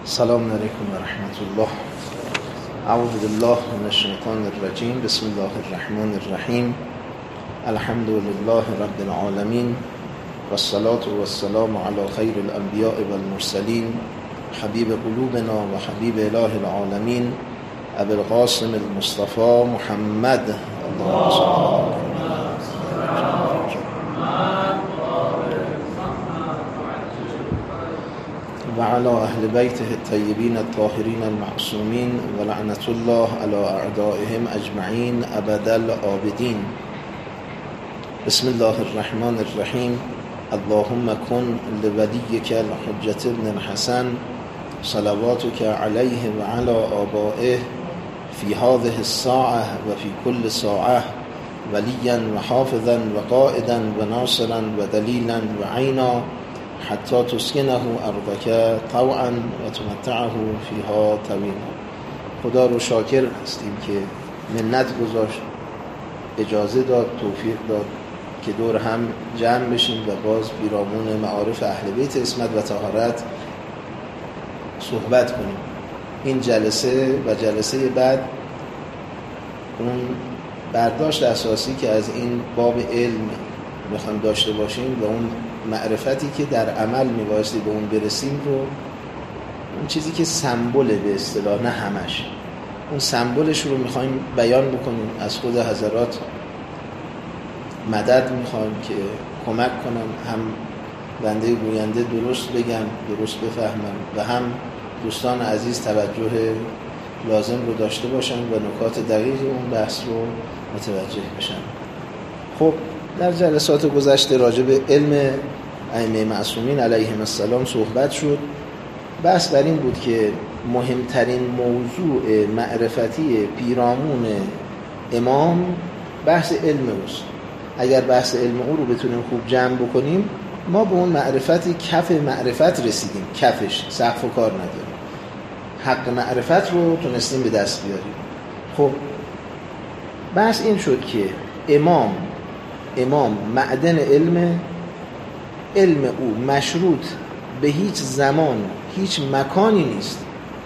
السلام علیکم و رحمت الله. اعوذ بالله من الشیطان الرجیم. بسم الله الرحمن الرحیم. الحمد لله رب العالمین و الصلاة و السلام علی خیر الانبیاء و المرسلین حبیب قلوبنا و حبیب اله العالمین ابی القاسم المصطفى محمد اللهم صل و علی اهل بیته الطیبین الطاهرین المعصومین و لعنت الله علی اعدائهم اجمعین ابد الآبدین. بسم الله الرحمن الرحیم. اللهم کن لولیک الحجة ابن الحسن صلواتک علیه و علی آبائه فی هذه الساعة و فی کل ساعة ولیا و حافظا و قائدا و ناصرا و دلیلا و عینا حتی تسکنه ارضک طوعا و تمتعه فیها طویلا. خدا رو شاکر هستیم که منت گذاشت، اجازه داد، توفیق داد که دور هم جمع بشیم و باز پیرامون معارف اهل بیت عصمت و طهارت صحبت کنیم. این جلسه و جلسه بعد اون برداشت اساسی که از این باب علم میخوایم داشته باشیم و اون معرفتی که در عمل میبایستی به اون برسیم رو، اون چیزی که سمبوله به اصطلاح، نه همش، اون سمبولش رو میخوایم بیان بکنیم. از خود حضرات مدد میخوایم که کمک کنم، هم بنده گوینده درست بگم، درست بفهمم و هم دوستان عزیز توجه لازم رو داشته باشن و نکات دقیق اون بحث رو متوجه بشن. خب در جلسات گذشته راجع به علم ائمه معصومین علیهم السلام صحبت شد. بحث بر این بود که مهمترین موضوع معرفتی پیرامون امام بحث علم اوست. اگر بحث علم او رو بتونیم خوب جمع بکنیم، ما به اون معرفتی کف معرفت رسیدیم، کفش، سقف و کار نداریم، حق معرفت رو تونستیم به دست بیاریم. خب بحث این شد که امام معدن علم او مشروط به هیچ زمان، هیچ مکانی نیست.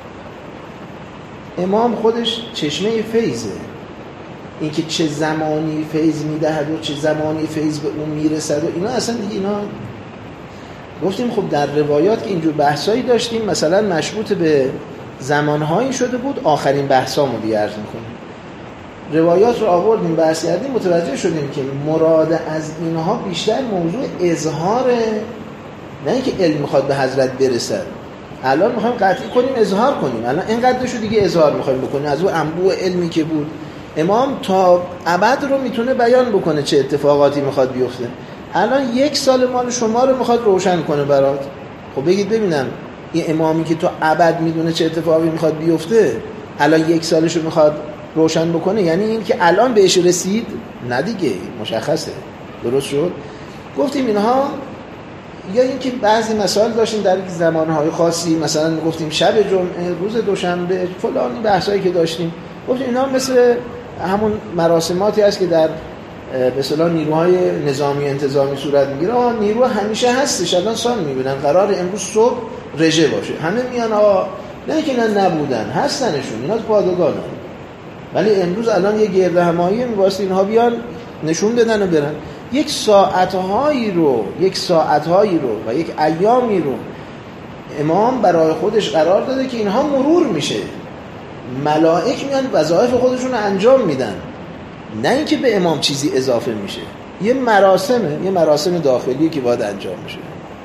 امام خودش چشمه فیضه. این که چه زمانی فیض میدهد و چه زمانی فیض به اون میرسد و اینا اصلا دیگه، اینا گفتیم خب در روایات که اینجور بحثایی داشتیم، مثلا مشروط به زمانهایی شده بود. آخرین بحثامو دیگه عرض میکنیم، روایات رو آوردیم بحث کردیم، متوجه شدیم که مراد از اینها بیشتر موضوع اظهاره، نه اینکه علم میخواد به حضرت برسد. الان میخوایم قطعی کنیم، اظهار کنیم. الان اینقدرشو دیگه اظهار میخوایم بکنیم از اون انبوه علمی که بود. امام تا ابد رو میتونه بیان بکنه چه اتفاقاتی میخواد بیفته. الان 1 سال مال شما رو میخواد روشن کنه برات. خب بگید ببینم، این امامی که تو ابد میدونه چه اتفاقی میخواد بیفته، الان 1 سالشو میخواد روشن بکنه، یعنی این که الان بهش رسید؟ نه دیگه، مشخصه. درست شد؟ گفتیم اینها، یا این که بعضی مسائل داشتیم در زمانهای خاصی، مثلا گفتیم شب جمعه، روز دوشنبه، فلان بحثایی که داشتیم، گفتیم اینا مثل همون مراسماتی هست که در به اصطلاح نیروهای نظامی انتظامی صورت میگیره. نیرو همیشه هستش، الان سال میبینن قرار امروز صبح رژه باشه، همه میان نه که اینا نبودن، هستنشون، اینا پادگانن، ولی امروز الان یه گرد همایی میباسته اینها بیان نشون بدن و برن. یک ساعتهایی رو و یک ایامی رو امام برای خودش قرار داده که اینها مرور میشه، ملائک میان وظایف خودشون رو انجام میدن، نه اینکه به امام چیزی اضافه میشه. یه مراسم داخلی که باید انجام میشه.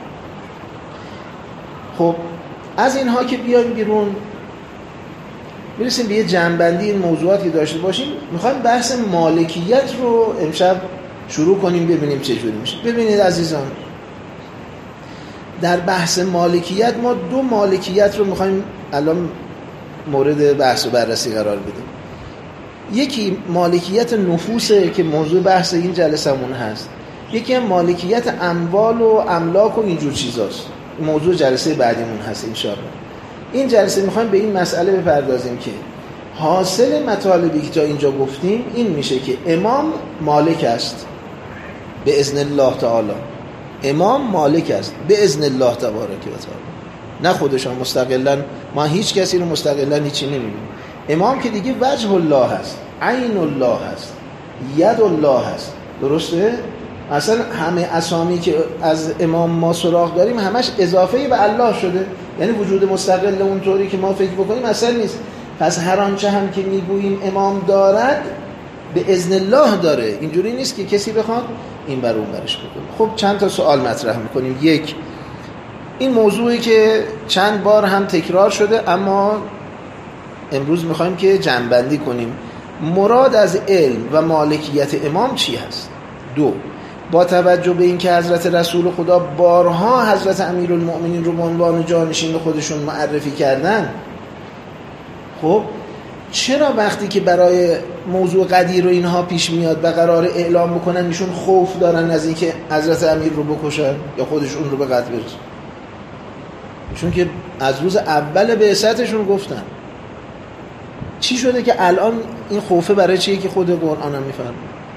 خب از اینها که بیایم بیرون، میرسیم به یه جنبندی این موضوعاتی که داشته باشیم. میخوایم بحث مالکیت رو امشب شروع کنیم، ببینیم چه جوری میشه. ببینید عزیزان، در بحث مالکیت ما 2 مالکیت رو میخوایم الان مورد بحث و بررسی قرار بدیم. یکی مالکیت نفوسه که موضوع بحث این جلسمون هست. یکی هم مالکیت اموال و املاک و اینجور چیزاست، موضوع جلسه بعدیمون هست انشاءالله. این جلسه میخوایم به این مسئله بپردازیم که حاصل مطالبی که تا اینجا گفتیم این میشه که امام مالک است به اذن الله تعالی. امام مالک است به اذن الله تبارک و تعالی. نه خودشان مستقلا، ما هیچ کسی رو مستقلا هیچی نمی‌بینیم. امام که دیگه وجه الله هست، عین الله هست، ید الله هست. درسته؟ اصلا همه اسامی که از امام ما سراغ داریم همش اضافه به الله شده، یعنی وجود مستقل اونطوری که ما فکر بکنیم اصلا نیست. پس هر آنچه هم که میگوییم امام دارد به اذن الله داره، اینجوری نیست که کسی بخواد این بر اون برش بکنه. خب چند تا سوال مطرح میکنیم. یک، این موضوعی که چند بار هم تکرار شده اما امروز میخوایم که جمع‌بندی کنیم. مراد از علم و مالکیت امام چی هست؟ دو، با توجه به اینکه حضرت رسول خدا بارها حضرت امیرالمؤمنین رو به عنوان جانشین خودشون معرفی کردن، خب چرا وقتی که برای موضوع قدیر و اینها پیش میاد و قرار اعلام بکنن ایشون خوف دارن از اینکه حضرت امیر رو بکشن یا خودشون رو به قتل برسن؟ چون که از روز اول بعثتشون گفتن. چی شده که الان این خوفه برای چیه که خود قرآن هم میفرمه؟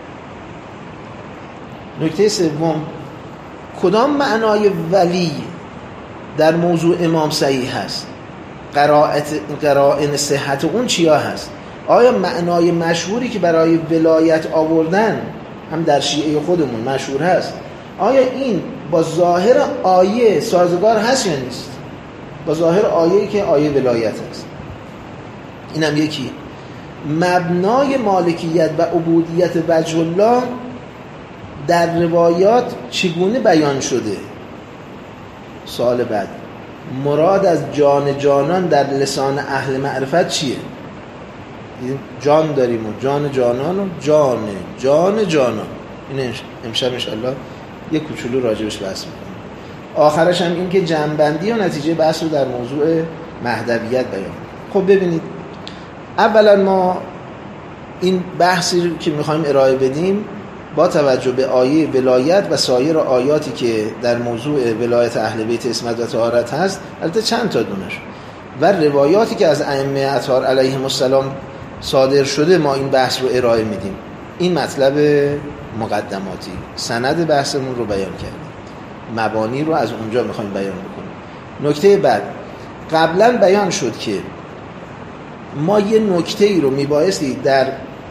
نکته سوم، کدام معنای ولی در موضوع امام صحیح هست؟ قرائن صحت اون چیا هست؟ آیا معنای مشهوری که برای ولایت آوردن هم در شیعه خودمون مشهور هست، آیا این با ظاهر آیه سازگار هست یا نیست؟ با ظاهر آیه‌ای که آیه ولایت هست. اینم یکی. مبنای مالکیت و عبودیت وجه الله در روایات چگونه بیان شده؟ سوال بعد، مراد از جان جانان در لسان اهل معرفت چیه؟ جان داریم و جان جانان و جان جانان. این امشب انشاءالله یک کوچولو راجبش بحث میکنم. آخرش هم این که جمع‌بندی و نتیجه بحث رو در موضوع مهدویت بیان. خب ببینید، اولا ما این بحثی که میخوایم ارائه بدیم با توجه به آیه ولایت و سایر آیاتی که در موضوع ولایت اهل بیت عصمت و طهارت هست، البته چند تا دونش، و روایاتی که از ائمه اطهار علیهم السلام صادر شده، ما این بحث رو ارائه میدیم. این مطلب مقدماتی، سند بحثمون رو بیان کردیم، مبانی رو از اونجا میخوایم بیان بکنیم. نکته بعد، قبلا بیان شد که ما یه نکته‌ای رو میبایستی در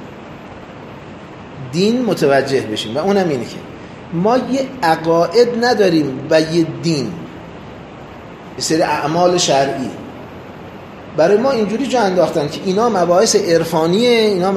دین متوجه بشیم و اونم اینه که ما یه عقاید نداریم و یه دین، یه سری اعمال شرعی. برای ما اینجوری جا انداختن که اینا مباحث عرفانیه،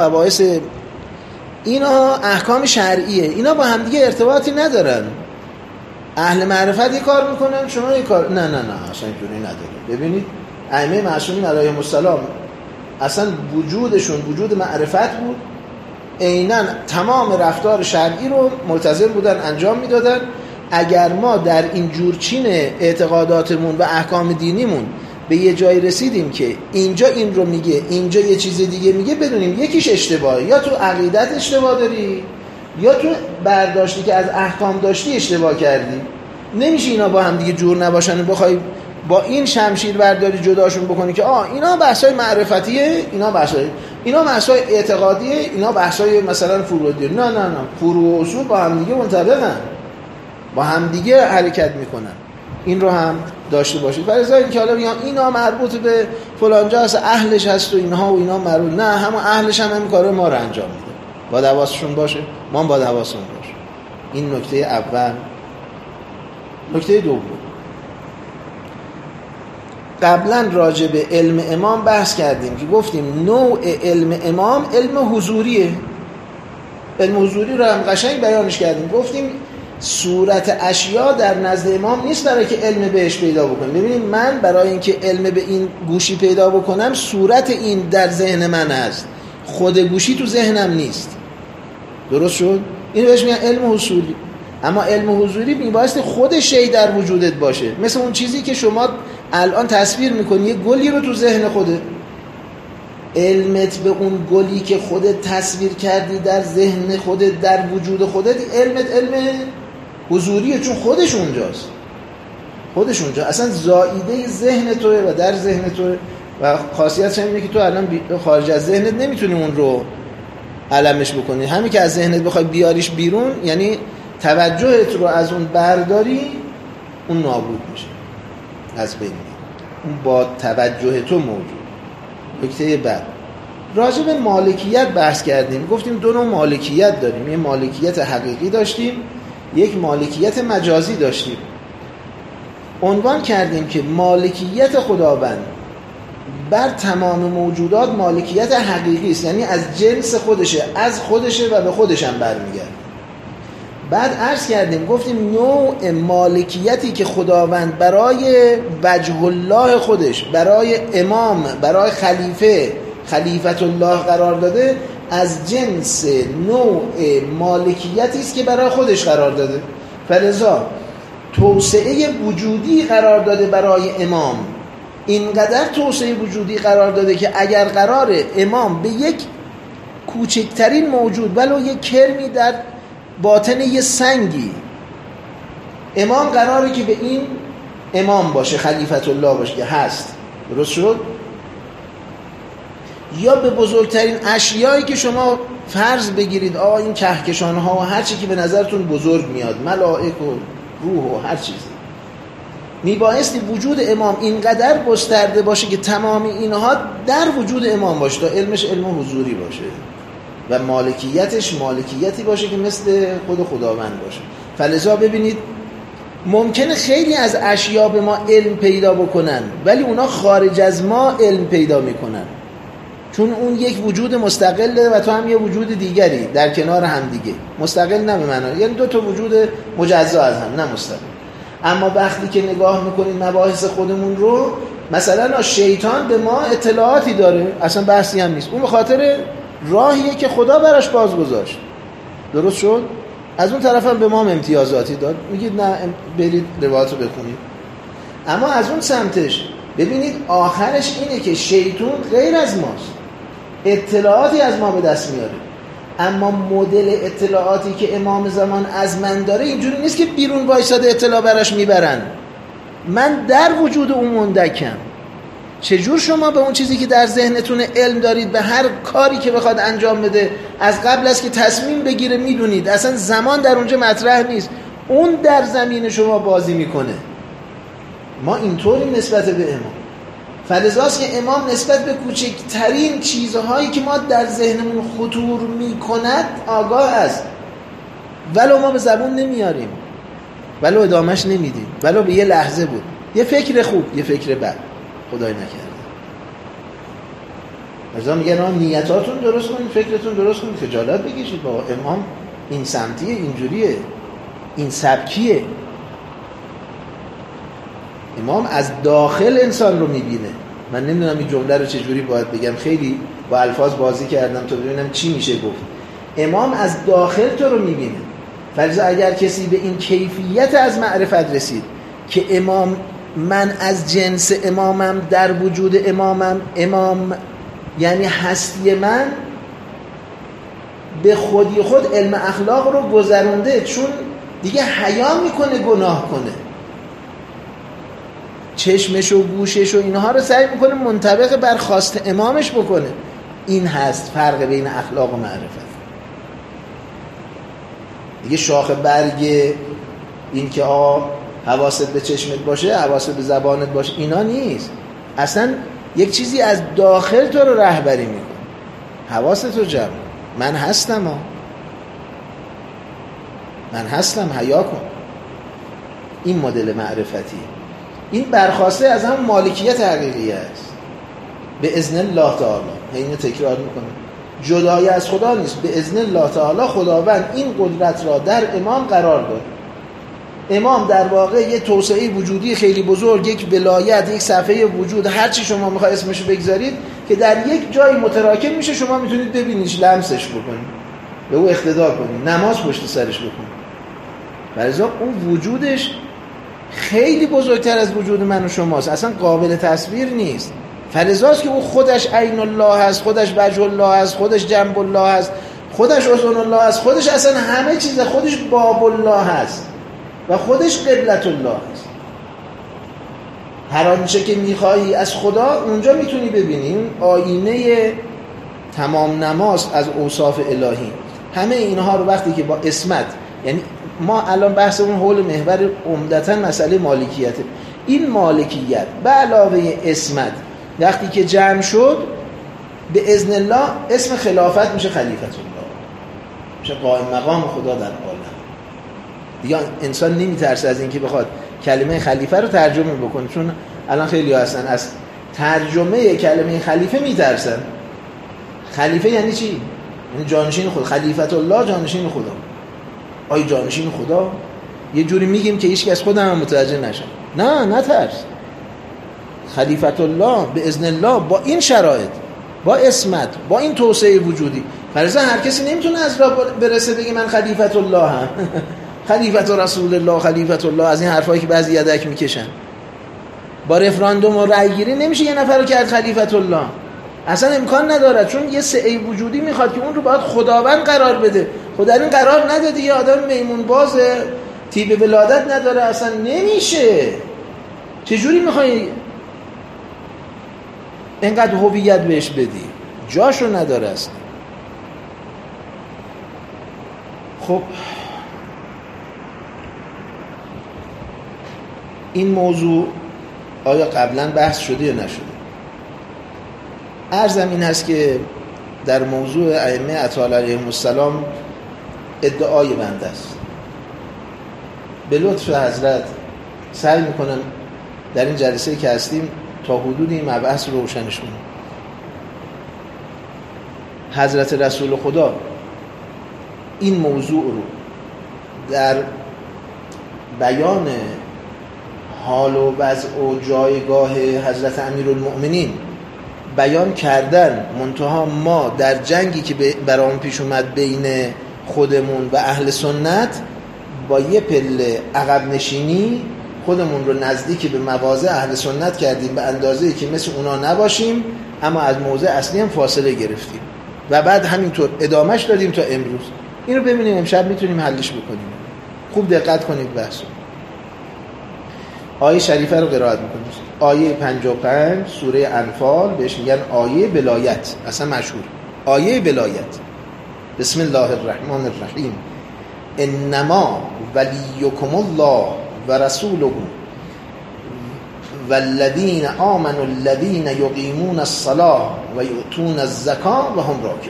اینا احکام شرعیه، اینا با همدیگه ارتباطی ندارن. اهل معرفت یه کار میکنن، شما یه کار. نه اصلا اینجوری نداره. ببینید ائمه معصومین علیهم السلام اصلا وجودشون وجود معرفت بود، عیناً تمام رفتار شرعی رو ملتزم بودن انجام میدادن. اگر ما در این جورچین اعتقاداتمون و احکام دینیمون به یه جای رسیدیم که اینجا این رو میگه، اینجا یه چیز دیگه میگه، بدونیم یکیش اشتباهه، یا تو عقیدت اشتباه داری یا تو برداشتی که از احکام داشتی اشتباه کردی. نمیشه اینا با هم دیگه جور نباشن، بخوای با این شمشیر برداری جداشون بکنی که اینا بحثای معرفتیه، اینا بحثای اعتقادیه، اینا بحثای مثلا فروعیه. نه فروع و اصول با هم دیگه منطبقن، با هم دیگه حرکت میکنن. این رو هم داشته باشید. برای اینکه حالا میگن اینا مربوط به فلان جا هست، اهلش هست و اینها و اینا مربوط، نه، همون اهلش هم همین کارو ما رو انجام میده، با حواسشون باشه، ما هم با حواسمون باشه. این نکته اول. نکته دوم، قبلا راجع به علم امام بحث کردیم که گفتیم نوع علم امام علم حضوریه. علم حضوری رو هم قشنگ بیانش کردیم، گفتیم صورت اشیا در نزد امام نیست برای که علم بهش پیدا بکنیم. ببینید من برای اینکه علم به این گوشی پیدا بکنم، صورت این در ذهن من هست، خود گوشی تو ذهنم نیست. درست شد؟ اینو بهش میگن علم حضوری. اما علم حضوری میبایستی خود شی در وجودت باشه، مثل اون چیزی که شما الان تصویر میکنی، یه گلی رو تو ذهن خودت، علمت به اون گلی که خودت تصویر کردی در ذهن خودت، در وجود خودت، علمت علم حضوریه، چون خودش اونجا اصلا زائیده ذهن توه و در ذهن توه. و خاصیتش اینه که تو الان خارج از ذهنت نمیتونی اون رو علمش بکنی. همین که از ذهنت بخوای بیاریش بیرون، یعنی توجهت رو از اون برداری، اون نابود میشه، از بین میره. اون با توجه تو موجود. نکته بعد راجع به مالکیت بحث کردیم، گفتیم دو نوع مالکیت داریم، یه مالکیت حقیقی داشتیم، یک مالکیت مجازی داشتیم. عنوان کردیم که مالکیت خداوند بر تمام موجودات مالکیت حقیقی است، یعنی از جنس خودشه، از خودشه و به خودش هم برمیگرده. بعد عرض کردیم گفتیم نوع مالکیتی که خداوند برای وجه الله خودش، برای امام، برای خلیفت الله قرار داده، از جنس نوع مالکیتی است که برای خودش قرار داده. فلذا توسعه وجودی قرار داده برای امام، اینقدر توسعه وجودی قرار داده که اگر قرار امام به یک کوچکترین موجود ولو یک کرمی در باطن یه سنگی، امام قراره که به این امام باشه، خلیفت الله باشه که هست، درست شد؟ یا به بزرگترین اشیایی که شما فرض بگیرید، این کهکشان‌ها و هر چی که به نظرتون بزرگ میاد، ملائک و روح و هر چیزی، میبایستی وجود امام اینقدر گسترده باشه که تمام اینها در وجود امام باشه تا علمش علم حضوری باشه و مالکیتش مالکیتی باشه که مثل خود خداوند باشه. فلذا ببینید ممکنه خیلی از اشیا به ما علم پیدا بکنن ولی اونا خارج از ما علم پیدا میکنن، چون اون یک وجود مستقله و تو هم یه وجود دیگری در کنار هم دیگه، مستقل نه به معنی یعنی دو تا وجود مجزا از هم، نه مستقل. اما وقتی که نگاه میکنید مباحث خودمون رو، مثلا شیطان به ما اطلاعاتی داره، اصلا بحثی هم نیست، اون به خاطر راهیه که خدا براش باز گذاشت، درست شد؟ از اون طرف هم به ما امتیازاتی داد، میگید نه برید روایات رو بخونید. اما از اون سمتش ببینید آخرش اینه که شیطان غیر از ماست، اطلاعاتی از ما به دست میاره، اما مدل اطلاعاتی که امام زمان از من داره اینجوری نیست که بیرون وایساده اطلاع براش میبرن، من در وجود اون مندکم. چجور شما به اون چیزی که در ذهنتون علم دارید، به هر کاری که بخواد انجام بده از قبل از که تصمیم بگیره میدونید، اصلا زمان در اونجا مطرح نیست، اون در زمین شما بازی میکنه. ما اینطوری نسبت به امام، فلذاست که امام نسبت به کوچکترین چیزهایی که ما در ذهنمون خطور میکند آگاه است، ولو ما به زبون نمیاریم، ولو ادامش نمیدیم، ولو به یه لحظه بود، یه فکر خوب، یه فکر بد، خدای نکرده. مثلا میگن نیتاتون درست کنید، فکرتون درست کنید، خجالت بکشید بابا، امام این سمتیه، اینجوریه، این سبکیه. امام از داخل انسان رو میبینه. من نمیدونم این جمله رو چجوری باید بگم، خیلی با الفاظ بازی کردم تا ببینم چی میشه گفت. امام از داخل تو رو میبینه. فرض اگر کسی به این کیفیت از معرفت رسید که امام، من از جنس امامم، در وجود امامم، امام یعنی هستی من، به خودی خود علم اخلاق رو گذرونده، چون دیگه حیا میکنه گناه کنه، چشمش و گوشش و اینها رو سعی میکنه منطبق بر خواست امامش بکنه. این هست فرق بین اخلاق و معرفت. دیگه شاخ برگ این که حواست به چشمت باشه، حواست به زبانت باشه، اینا نیست. اصلا یک چیزی از داخل تو رو رهبری میکنه. حواست رو جمع، من هستم من هستم، حیا کن. این مدل معرفتی، این برخواسته از هم مالکیت حقیقی است. به اذن الله تعالی، اینو تکرار میکنه، جدای از خدا نیست. به اذن الله تعالی خداوند این قدرت را در امام قرار داد. امام در واقع یه توسعه وجودی خیلی بزرگ، یک ولایت، یک صفحه وجود، هر چی شما میخواید اسمشو بگذارید، که در یک جای متراکم میشه، شما میتونید ببینیش، لمسش بکنید، به او اقتدا کنید، نماز پشت سرش بکنید. برای اون وجودش خیلی بزرگتر از وجود من و شماست، اصلا قابل تصویر نیست. فلذاست که او خودش عین الله هست، خودش وجه الله هست، خودش جنب الله هست، خودش اذن الله هست، خودش اصلا همه چیز، خودش باب الله هست و خودش قبلت الله هست. هر آنچه که میخوایی از خدا اونجا میتونی ببینی. آینه تمام نماز از اوصاف الهی. همه اینها رو وقتی که با اسمت، یعنی ما الان بحثمون حول محور عمدتاً مسئله مالکیته، این مالکیت به علاوه اسمت وقتی که جمع شد به اذن الله اسم خلافت میشه خلیفت الله، میشه قائم مقام خدا در عالم. دیگه انسان نمیترسه از اینکه بخواد کلمه خلیفه رو ترجمه بکنه، چون الان خیلی هستن از ترجمه کلمه خلیفه میترسن. خلیفه یعنی چی؟ یعنی جانشین خدا. خلیفت الله جانشین خدا. آیا جانشین خدا؟ یه جوری میگیم که هیچ کس خودم هم متوجه نشه. نه نترس. خلیفت الله به اذن الله با این شرایط، با اسمت، با این توسعه وجودی، فرضاً هر کسی نمیتونه از راه برسه بگه من خلیفت الله هم خلیفت رسول الله، خلیفت الله، از این حرفایی که بعضی یدک میکشن. با رفراندوم و رأی گیری نمیشه یه نفر رو کرد خلیفت الله، اصلا امکان نداره، چون یه سعی وجودی میخواد که اون رو باید خداوند قرار بده. خدا این قرار نداده، یه آدم میمون بازه، تیب ولادت نداره، اصلا نمیشه. چجوری میخوای اینقدر هویت بهش بدی؟ جاشو نداره اصلا. خب این موضوع آیا قبلا بحث شده یا نشده؟ عرضم این هست که در موضوع ائمه اطهار علیهم السلام ادعای بنده است. به لطف حضرت سعی میکنم در این جلسه که هستیم تا حدود این مبحث رو روشنش کنم. حضرت رسول خدا این موضوع رو در بیان حال و وضع و جایگاه حضرت امیرالمؤمنین بیان کردن، منتها ما در جنگی که برام پیش اومد بین خودمون و اهل سنت با یه پله عقب نشینی خودمون رو نزدیک به مواضع اهل سنت کردیم به اندازه‌ای که مثل اونا نباشیم، اما از موضع اصلی هم فاصله گرفتیم و بعد همینطور ادامهش دادیم تا امروز. این رو ببینیم امشب میتونیم حلش بکنیم. خوب دقت کنید بحثو. آیه شریفه رو قرائت میکنیم. آیه 55 سوره انفال بهش میگن آیه ولایت، اصلا مشهور آیه ولایت. بسم الله الرحمن الرحیم. انما ولیکم الله و رسوله والذین آمنوا الذین یقیمون الصلاة و یؤتون الزکاة و هم راکعون.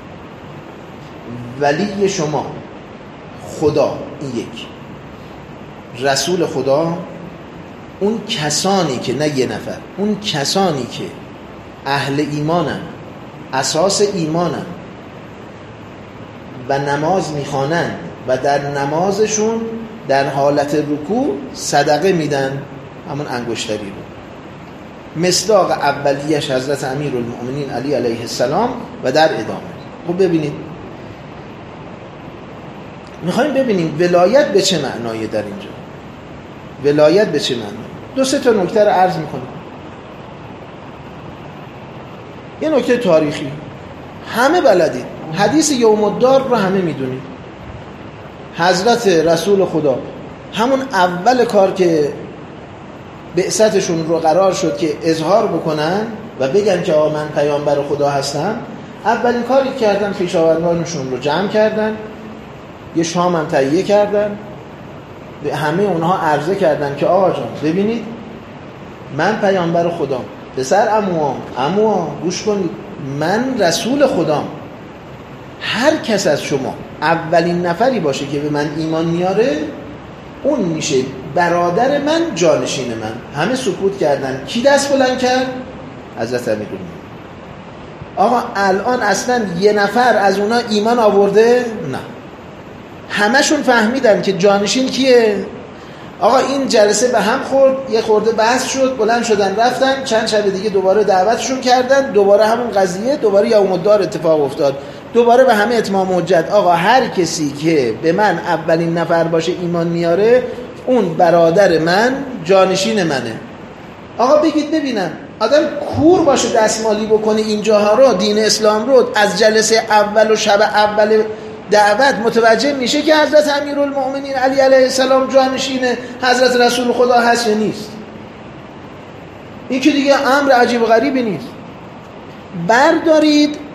ولی شما خدا این یک، رسول خدا اون کسانی که نه یه نفر، اون کسانی که اهل ایمانن، اساس ایمانن و نماز میخوانن و در نمازشون در حالت رکوع صدقه میدن، همون انگشتری رو. مصداق اولیش حضرت امیرالمؤمنین علی علیه السلام و در ادامه. خب ببینید، میخوایم ببینیم ولایت به چه معنایی در اینجا. ولایت به چه معنایی؟ دو سه تا نکته رو عرض میکنم. یه نکته تاریخی، همه بلدید، حدیث یوم الدار رو همه میدونید. حضرت رسول خدا همون اول کار که بعثتشون رو قرار شد که اظهار بکنن و بگن که آقا من پیامبر خدا هستم، اولین کاری کردن خویشاوندانشون رو جمع کردن، یه شام هم تهیه کردن، به همه اونها عرضه کردن که آقا جان ببینید من پیامبر خدام، پسر عموام گوش کنید، من رسول خدام. هر کس از شما اولین نفری باشه که به من ایمان میاره اون میشه برادر من، جانشین من. همه سکوت کردن. کی دست بلند کرد؟ حضرت امیرالمومنین. آقا الان اصلا یه نفر از اونا ایمان آورده؟ نه. همشون فهمیدن که جانشین کیه؟ آقا این جلسه به هم خورد، یه خورده بحث شد، بلند شدن رفتن، چند شب دیگه دوباره دعوتشون کردن، دوباره همون قضیه، دوباره یوم الدار اتفاق افتاد، دوباره به همه اتمام حجت. آقا هر کسی که به من اولین نفر باشه ایمان میاره اون برادر من، جانشین منه. آقا بگید ببینم آدم کور باشه دستمالی بکنه اینجاها رو، دین اسلام رو، از جلسه اول و شب اول دعوت متوجه میشه که حضرت امیرالمؤمنین علی علیه السلام جانشین حضرت رسول خدا هست یا نیست؟ این که دیگه امر عجیب و غریبی نیست. بردارید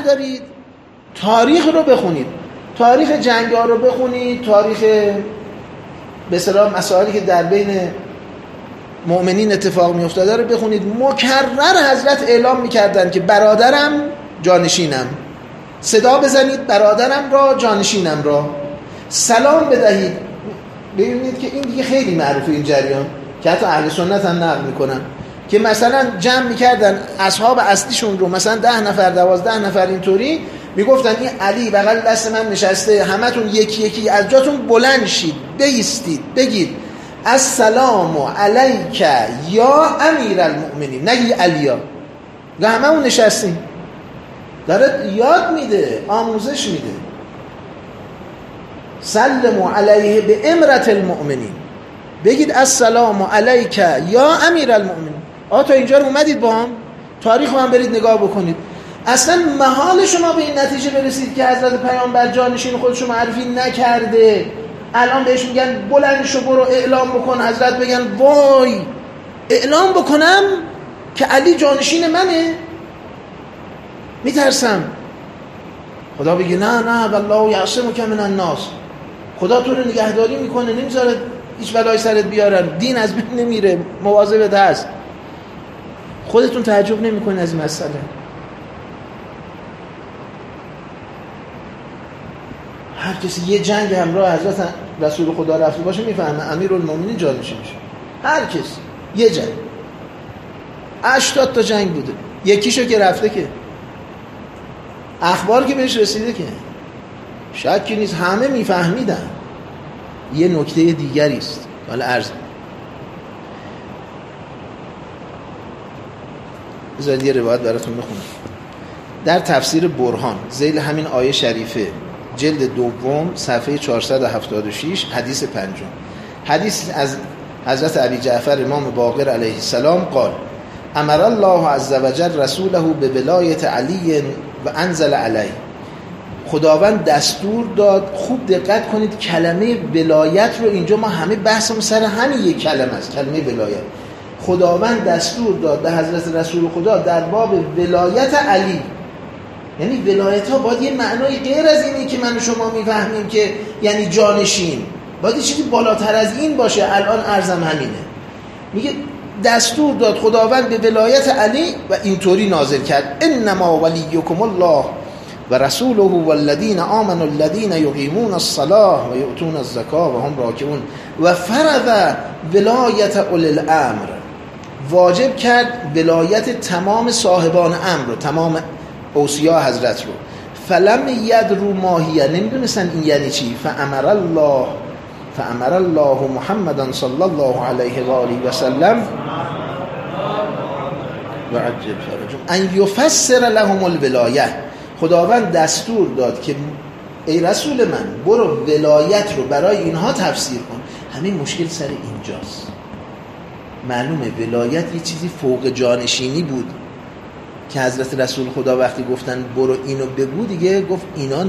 تاریخ رو بخونید، تاریخ جنگ ها رو بخونید، تاریخ به اصطلاح مسائلی که در بین مؤمنین اتفاق میافتاده رو بخونید. مکرر حضرت اعلام میکردن که برادرم جانشینم، صدا بزنید برادرم را جانشینم را، سلام بدهید. ببینید که این دیگه خیلی معروفه این جریان که حتی اهل سنت هم نقل میکنن که مثلا جمع میکردن اصحاب اصلیشون رو، مثلا 10 نفر 12 نفر اینطوری، میگفتن این علی بغل دست من نشسته، همتون یکی یکی از جاتون بلند شید، بایستید، بگید السلام علیک یا امیر المؤمنین، نگی علیا، و هممون نشستیم. داره یاد میده، آموزش میده. سلموا علیه به امرت المؤمنین، بگید السلام علیک یا امیر المؤمنین. تا اینجا رو اومدید با هم تاریخ هم برید نگاه بکنید. اصلا محال شما به این نتیجه برسید که حضرت پیامبر جانشین خودشو معرفی نکرده. الان بهش میگن بلند شو برو اعلام بکن، حضرت بگن وای اعلام بکنم که علی جانشین منه، میترسم. خدا بگه نه والله یعصمک من الناس، خدا تو رو نگهداری میکنه، نمیذاره هیچ بلایی سرت بیارن، دین از بین نمیره، مواظبت هست. خودتون تعجب نمیکنید از این مسئله؟ هر کسی یه جنگ همراه حضرت رسول خدا رفته باشه میفهمه امیرالمومنین جانشین میشه. هر کسی یه جنگ، 80 تا جنگ بوده، یکیشو که رفته، که اخبار که بهش رسیده، که شکی نیست همه میفهمیدن. یه نکته دیگری است حالا عرض بذارید یه روایت براتون بخونم. در تفسیر برهان ذیل همین آیه شریفه، جلد دوم صفحه 476 حدیث پنجم، حدیث از حضرت ابی جعفر امام باقر علیه السلام قال امر الله عز وجل رسوله به ولایت علی و انزل علیه. خداوند دستور داد، خوب دقت کنید کلمه ولایت رو اینجا ما همه بحثمون سر همین یک کلمه است، کلمه ولایت. خداوند دستور داد به حضرت رسول خدا در باب ولایت علی، یعنی ولایت ها باید یه معنای غیر از اینی که من و شما میفهمیم که یعنی جانشین، باید یه چیزی بالاتر از این باشه. الان عرضم همینه، میگه دستور داد خداوند به ولایت علی و اینطوری نازل کرد انما ولیکم الله و رسوله والذین آمنوا الذین یقیمون الصلاة و یؤتون الزکاة و هم راکعون و فرض ولایت اولی الامر، واجب کرد ولایت تمام صاحبان امر، تمام اوصیا حضرت رو. فلم یدروا ما هی، نمیدونستن این یعنی چی. فامر الله محمدا صلی الله علیه و آله و سلم و عجل فرجهم ان یفسر لهم الولایه. خداوند دستور داد که ای رسول من برو ولایت رو برای اینها تفسیر کن. همین مشکل سر اینجاست. معلومه ولایت یه چیزی فوق جانشینی بود که حضرت رسول خدا وقتی گفتن برو اینو بگو، دیگه گفت اینا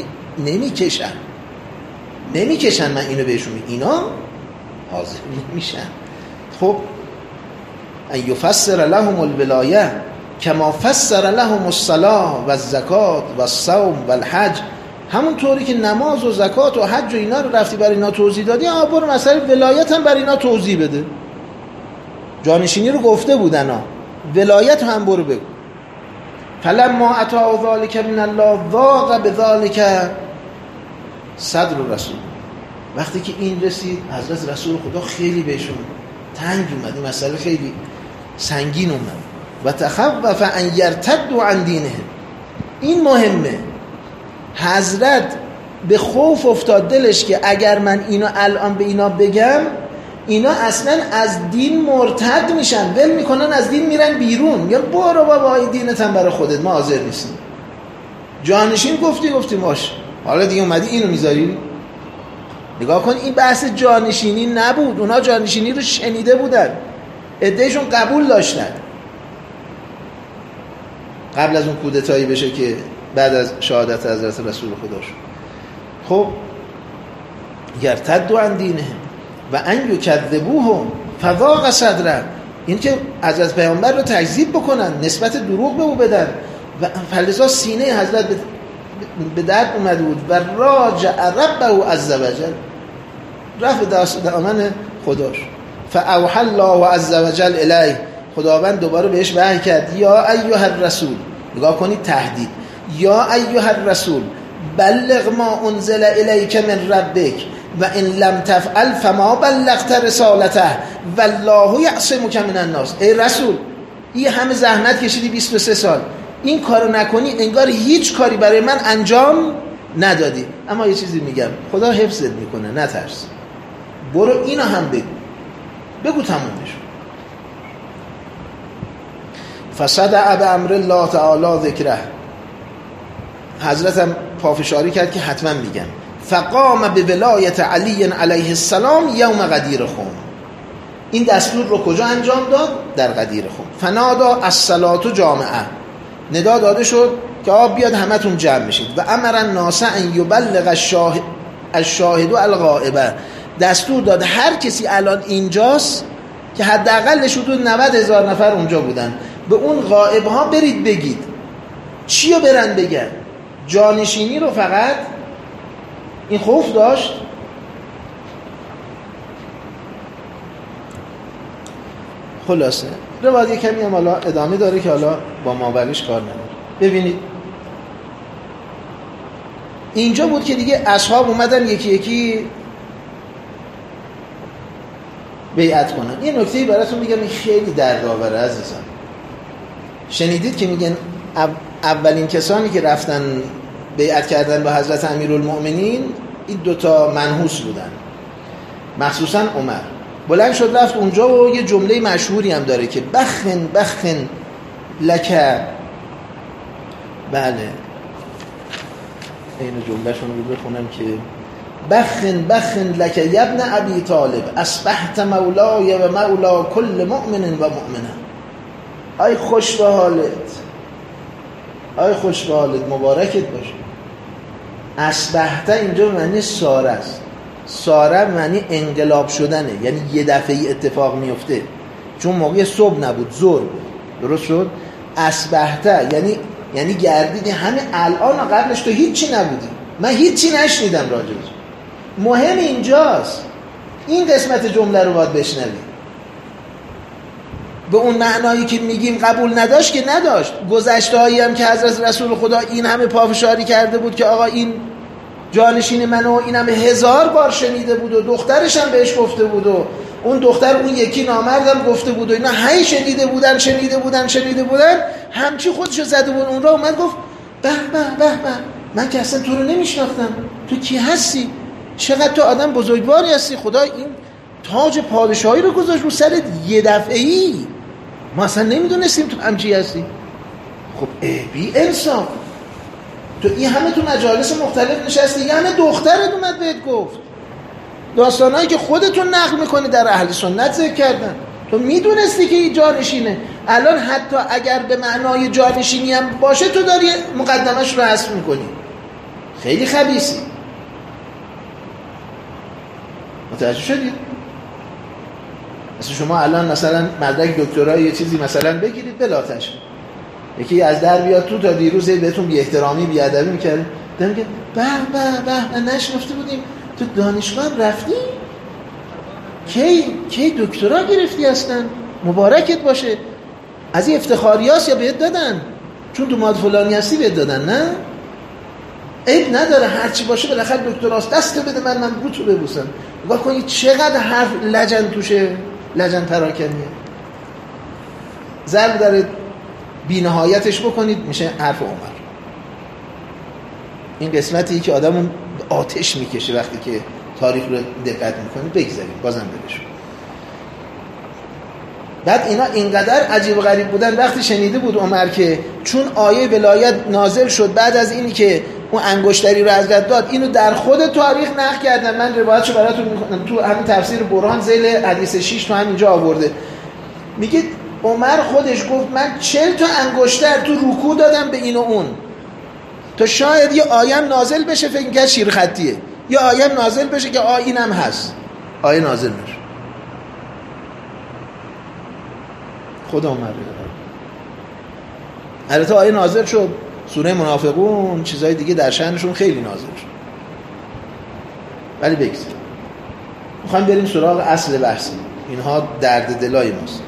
نمیکشن من اینو بهشون میگم، اینا حاضر نمیشن. خب ان یفسر لهم الولایه کما فسر لهم الصلاة و الزکات و الصوم و الحج، همون طوری که نماز و زکات و حج و اینا رو رفتی برای اینا توضیح دادی، برو مسئله ولایت هم برای اینا توضیح بده. جانشینی رو گفته بودن ولایت هم برو بگو. فلما اتاه ذلک من الله ضاق بذلک صدر رسول. وقتی که این رسید حضرت رسول خدا خیلی بهشون تنگ اومد، این مسئله خیلی سنگین اومد. و تخوف ان یرتدوا عن دینهم. این مهمه، حضرت به خوف افتاد دلش که اگر من اینو الان به اینا بگم اینا اصلا از دین مرتد میشن، ول میکنن، از دین میرن بیرون، یا برو بابا این دینت هم برای خودت، ما حاضر نیستیم. جانشین گفتی باش، حالا دیگه اومدی اینو میذاری. نگاه کن این بحث جانشینی نبود، اونا جانشینی رو شنیده بودن، عدهشون قبول داشتن قبل از اون کودتایی بشه که بعد از شهادت حضرت رسول خدا شد. خب یرتدوا عن دینهم و ان یکذبوه فضاق صدره، این که حضرت پیامبر رو تکذیب بکنن، نسبت دروغ به او بدن، و فلذا سینه حضرت به درد اومده بود و راجع ربه عز وجل، رفت دست دامن خداش. فاوحى الله عز وجل الیه، خداوند دوباره بهش وحی کرد یا ایها الرسول، نگاه کنید تهدید، یا ایها الرسول بلغ ما انزل الیک من ربک و ان لم تفعل فما بلغت رسالته والله یعصمک من الناس. ای رسول، این همه زحمت کشیدی 23 سال، این کارو نکنی انگار هیچ کاری برای من انجام ندادی. اما یه چیزی میگم، خدا حفظت میکنه، نترس، برو اینو هم بگو تمومش. فصدع بامر الله تعالی ذکره، حضرتم پافشاری کرد که حتما میگم. فقام به ولایت علی علیه السلام یوم غدیر خم، این دستور رو کجا انجام داد؟ در غدیر خم. فنادا الصلاة جامعه، ندا داده شد که آب بیاد همتون جمع بشید. و امر الناس ان یبلغ الشاهد الغائبه، دستور داد هر کسی الان اینجاست که حداقل حدود 90,000 نفر اونجا بودن، به اون غائب ها برید بگید. چی رو برن بگن؟ جانشینی رو فقط. این خوف داشت. خلاصه روایت کمی هم حالا ادامه داره که حالا با مابقیش کار نداره. ببینید اینجا بود که دیگه اصحاب اومدن یکی یکی بیعت کنن. یه نکته‌ای براتون میگم، این خیلی دردآوره عزیزان. شنیدید که میگن اولین کسانی که رفتن بیعت کردن با حضرت امیرالمؤمنین این دوتا منحوس بودن، مخصوصا عمر. بلند شد رفت اونجا و یه جمله مشهوری هم داره که بخن لکه، بله این جمله شون رو بخونم که بخن لکه یبن ابی طالب اصبحت مولای و مولا کل مؤمن و مؤمنه. آی خوش به حالت، آی خوش به حالت، مبارکت باشه. اصبحت اینجا معنی ساره است. ساره معنی انقلاب شدنه، یعنی یه دفعه اتفاق میفته، چون موقع صبح نبود، ظهر بود. درست شد؟ اصبحت یعنی گردیدی همه الان و قبلش تو هیچی نبودی، من هیچی نشنیدم راجعش. مهم اینجاست، این قسمت جمله رو باید بشنوی. به اون معنایی که میگیم قبول نداشت که نداشت. گذشته هایی هم که حضرت رسول خدا این همه پافشاری کرده بود که آقا این جانشین منو، این همه 1000 بار شنیده بود و دخترش هم بهش گفته بود و اون دختر اون یکی نامردم گفته بود و اینا هی شنیده بودن، همچی خودشو زده بود. اون را اومد گفت به من که اصلا تو رو نمیشناختم، تو کی هستی؟ چقدر تو آدم بزرگواری هستی، خدا این تاج پادشاهی رو گذاشت رو سرت یه دفعه‌ای، ما اصلا نمیدونستیم تو همچی هستی. خب بی انصاف، تو این همه تو مجالس مختلف نشستی، یه همه دخترت اومد بهت گفت داستانهایی که خودتون نقل میکنی در اهل سنت ذکر کردن، تو میدونستی که این جانشینه. الان حتی اگر به معنای جانشینی هم باشه تو داری مقدمش رو حذف میکنی، خیلی خبیثی. متوجه شدید؟ مثلا شما الان مثلا مدرک دکترا یه چیزی مثلا بگیرید بلاتش، یکی از در بیاد تو تا دیروز بهتون بی احترامی بی ادبی میکرد، دارم که به نشنفته بودیم تو دانشگاه هم رفتی؟ کی دکترا گرفتی اصلا؟ مبارکت باشه. از این افتخاریاست یا بهت دادن؟ چون تو ماد فلانی هستی بهت دادن؟ نه؟ عیب نداره، هرچی باشه بالاخره دکتراست، دست بده من رو تو ببوسم. نگاه کنید چقدر حرف لجن توشه، لجن پراکنیه. ضرب داره بی نهایتش بکنید میشه حرف عمر. این قسمتی که آدمون آتش میکشه وقتی که تاریخ رو دقت میکنه. بگذاریم بازم بلشون. بعد اینا اینقدر عجیب و غریب بودن وقتی شنیده بود عمر که چون آیه ولایت نازل شد بعد از اینی که اون انگشتری رو از داد، اینو در خود تاریخ نقل کردن. من روایتشو براتون میخونم، تو همین تفسیر برهان ذیل حدیث 6 تو همینجا آورده. میگه عمر خودش گفت من 40 تا انگشتر تو رکوع دادم به این و اون، تا شاید یه آیه نازل بشه فکر کنم شیر خطیه، یه آیه نازل بشه که اینم هست. آیه نازل نشه. خدا عمر البته آیه نازل شد، سوره منافقون، چیزهای دیگه در شأنشون خیلی نازل شد. ولی بگذاریم، میخوایم بریم سراغ اصل بحثی. اینها درد دلای ماست.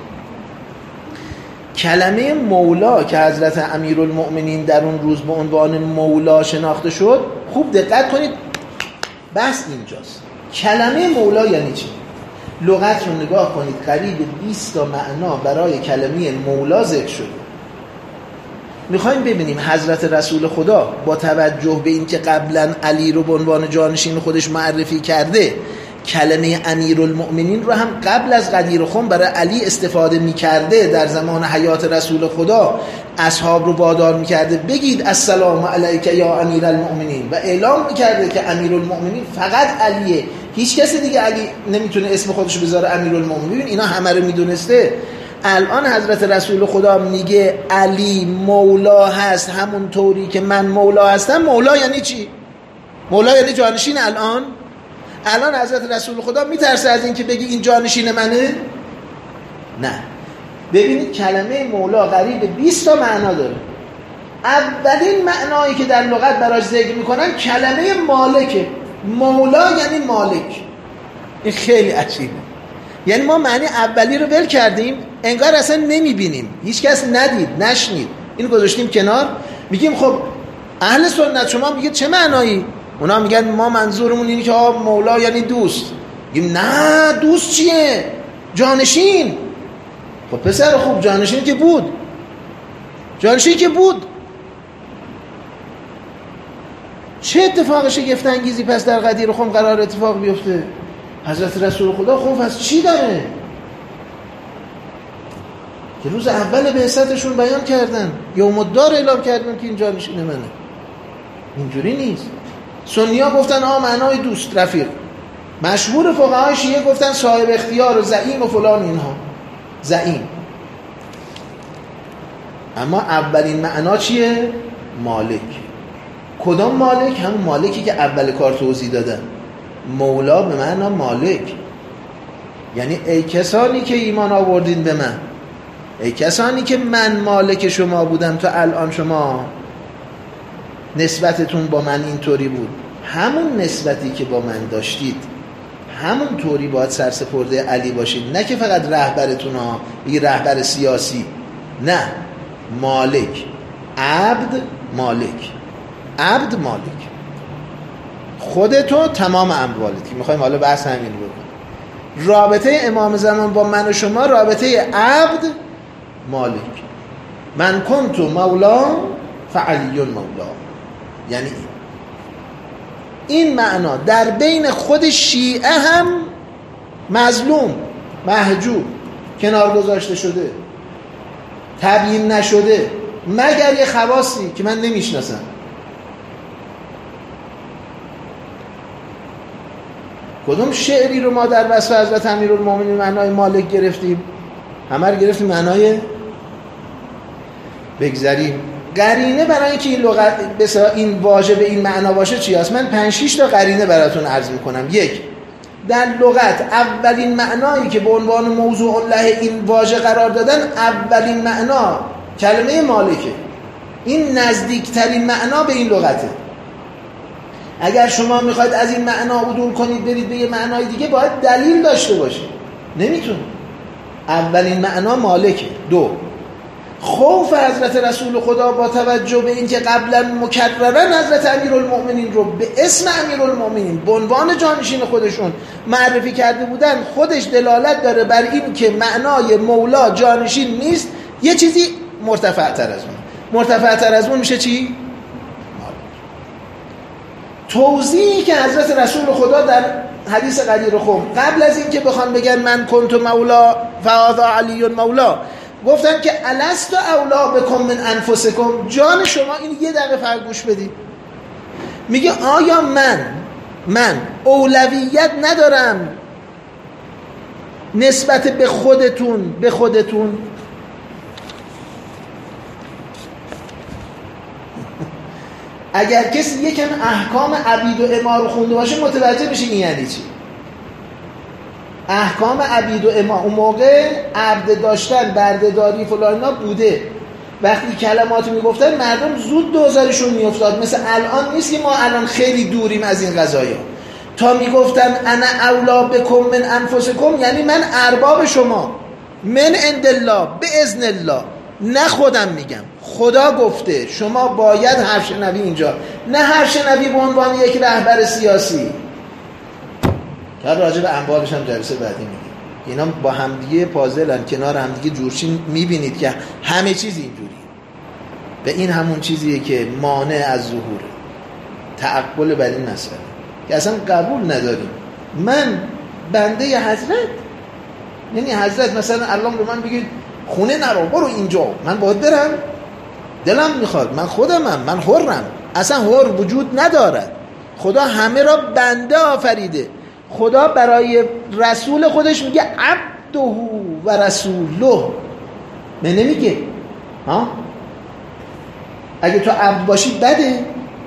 کلمه مولا که حضرت امیرالمؤمنین در اون روز به عنوان مولا شناخته شد، خوب دقت کنید، بحث اینجاست. کلمه مولا یعنی چی؟ لغت رو نگاه کنید، قریب 20 تا معنا برای کلمه مولا ذکر شده. میخوایم ببینیم حضرت رسول خدا با توجه به این که قبلا علی رو به عنوان جانشین خودش معرفی کرده، کلمه امیرالمؤمنین رو هم قبل از غدیر خم برای علی استفاده میکرده، در زمان حیات رسول خدا اصحاب رو وادار میکرده بگید السلام علیک یا امیرالمؤمنین و اعلام میکرده که امیرالمؤمنین فقط علیه، هیچ کسی دیگه علی نمیتونه اسم خودش بذاره امیرالمؤمنین. ببین اینا همه رو میدونسته. الان حضرت رسول خدا میگه علی مولا هست، همون طوری که من مولا هستم. مولا یعنی چی؟ مولا یعنی جانشین. الان حضرت رسول خدا میترسه از این که بگی این جانشین منه؟ نه. ببینید کلمه مولا قریب 20 تا معنا داره. اولین معنایی که در لغت براش ذکر میکنن کلمه مالکه. مولا یعنی مالک. این خیلی عجیبه. یعنی ما معنی اولی رو ول کردیم، انگار اصلا نمیبینیم، هیچ کس ندید نشنید، اینو گذاشتیم کنار. میگیم خب اهل سنت شما میگه چه معنایی؟ اونا میگن ما منظورمون اینه که مولا یعنی دوست. میگیم نه، دوست چیه؟ جانشین. خب پسر خوب، جانشین که بود، جانشین که بود. چه اتفاق شگفت انگیزی پس در غدیر خم قرار اتفاق بیفته؟ حضرت رسول خدا خوف از چی داره که روز اول بعثتشون بیان کردن، یوم الدار اعلام کردن که این جانشین منه؟ اینجوری نیست. سنی‌ها گفتن معنای دوست، رفیق. مشهور فقهای شیعه گفتن صاحب اختیار و زعیم و فلان، اینها زعیم. اما اولین معنا چیه؟ مالک. کدام مالک؟ همون مالکی که اول کار توضیح دادن. مولا به معنی مالک، یعنی ای کسانی که ایمان آوردین به من، ای کسانی که من مالک شما بودم تا الان شما نسبتتون با من اینطوری بود، همون نسبتی که با من داشتید همون طوری باید سرسپرده علی باشید. نه که فقط رهبرتون ها، یه رهبر سیاسی، نه، مالک. عبد مالک، عبد مالک. خودتو تمام اموالت که میخوایم حالا بحث همین رو بکنیم. رابطه امام زمان با من و شما رابطه عبد مالک. من کنتو مولا فعلی مولا. یعنی این معنا در بین خود شیعه هم مظلوم، محجوب، کنار گذاشته شده، تبیین نشده، مگر یه خواصی که من نمیشناسم. کدوم شعری رو ما در وصف حضرت امیرالمومنین معنای مالک گرفتیم؟ همه رو گرفتیم معنای بگذاریم. قرینه برای اینکه این لغت بسا این واژه به این معنا باشه چی هست؟ من 5-6 تا قرینه براتون عرض میکنم. یک، در لغت اولین معنایی که به عنوان موضوع الله این واژه قرار دادن، اولین معنا کلمه مالکه. این نزدیکترین معنا به این لغته. اگر شما میخواید از این معنا عدول کنید برید به یه معنای دیگه، باید دلیل داشته باشید. نمیتونه. اولین معنا مالکه. دو، خوف حضرت رسول خدا با توجه به اینکه قبلا مکررن حضرت امیرالمؤمنین رو به اسم امیرالمؤمنین به عنوان جانشین خودشون معرفی کرده بودن، خودش دلالت داره بر این که معنای مولا جانشین نیست، یه چیزی مرتفع تر از اون. مرتفع تر از اون میشه چی؟ توضیحی که حضرت رسول خدا در حدیث غدیر خم قبل از این که بخوان بگن من کنت مولا فهذا علی مولا، گفتن که الست اولا بکم من انفسکم، جان شما. این یه دقیقه فقط گوش بدید. میگه آیا من اولویت ندارم نسبت به خودتون اگر کسی یکم احکام عبید و اما رو خونده باشه متوجه بشه این یعنی چی. احکام عبید و اما اون موقع عبد داشتن، بردهداری فلان اینا بوده. وقتی کلمات میگفتن مردم زود دوزارشون میافتاد. مثل الان نیست که ما الان خیلی دوریم از این قضایا. تا میگفتن انا اولا بکم من انفسکم، یعنی من ارباب شما، من عند الله به اذن الله، نه خودم میگم، خدا گفته شما باید حرف شنوی اینجا، نه حرف شنوی به عنوان یک رهبر سیاسی. که راجع به اموالش هم جلسه بعدی میگه. اینا با همدیگه پازلن، کنار همدیگه جورچین، میبینید که همه چیز اینجوری. و این همون چیزیه که مانع از ظهور تعقل بر این مسئله که اصلا قبول نداریم. من بنده حضرت، یعنی حضرت مثلا الان به من بگید خونه نرو برو اینجا، من باید برم؟ دلم میخواد، من خودمم، من حرم. اصلا حر وجود ندارد. خدا همه را بنده آفریده. خدا برای رسول خودش میگه عبده و رسوله، من نمیگه ها اگه تو عبد باشی بده،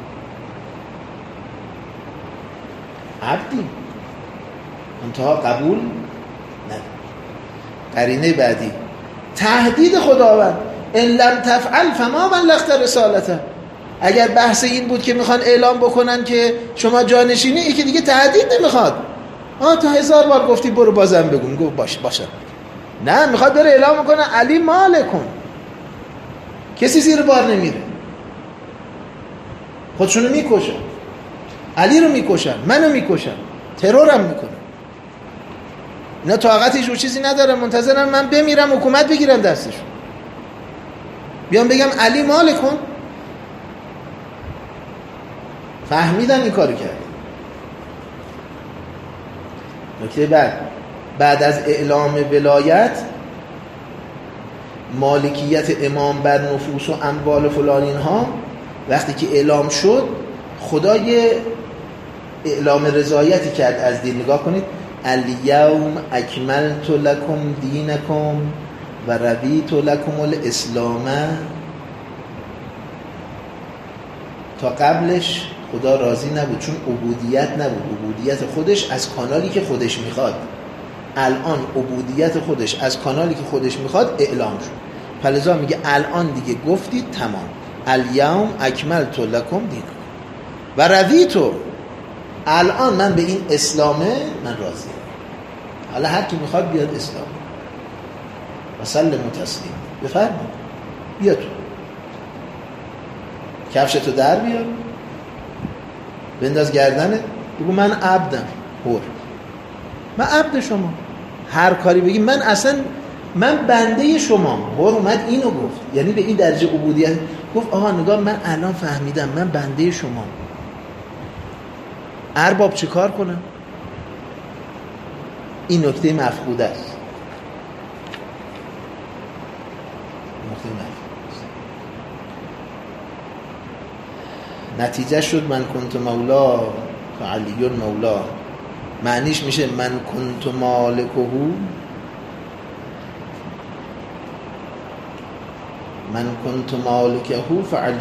عبدی انتها قبول نه. قرینه بعدی تهدید خداوند، ان لم تفعل فما بلغت رسالته. اگر بحث این بود که میخوان اعلام بکنن که شما جانشینی، این که دیگه تهدید نمیخواد. تا 1000 بار گفتی برو بازم بگو، گفت باشه. نه، میخواد بره اعلام کنه علی مالکم، کسی زیر بار نمیره، خودشونو میکشن، علی رو میکشن، منو میکشن، ترورم میکنن. اینا طاقت هیچ چیزی ندارن، منتظرن من بمیرم حکومت بگیرن دستشون، بیام بگم علی مالکم. فهمیدن این کارو کرد. نکته بعد از اعلام ولایت، مالکیت امام بر نفوس و اموال فلان اینها، وقتی که اعلام شد، خدا یه اعلام رضایتی کرد از دین. نگاه کنید، الیوم اکملت لکم دینکم و رضیت لکم الاسلام. تا قبلش خدا راضی نبود، چون عبودیت نبود، عبودیت خودش از کانالی که خودش میخواد. الان عبودیت خودش از کانالی که خودش میخواد اعلام شد، فلذا میگه الان دیگه گفتید تمام، الیوم اکملت لکم دینکم و رضیت، الان من به این اسلامه من راضیم. حالا هر کی میخواد بیاد اسلام و سلم و تسلیم بفرمایید، بیا تو کفشتو در بیار، بنداز گردنت، بگو من عبدم، حر، من عبد شما، هر کاری بگی من بنده شما. حر اومد اینو گفت، یعنی به این درجه عبودیت گفت آها نگاه، من الان فهمیدم من بنده شما. ارباب چی کار کنم؟ این نکته مفقوده است. نکته مفقوده است. نتیجه شد من کنت مولا فعلی مولا. معنیش میشه من کنت مالکه من کنت مالکه فعلی.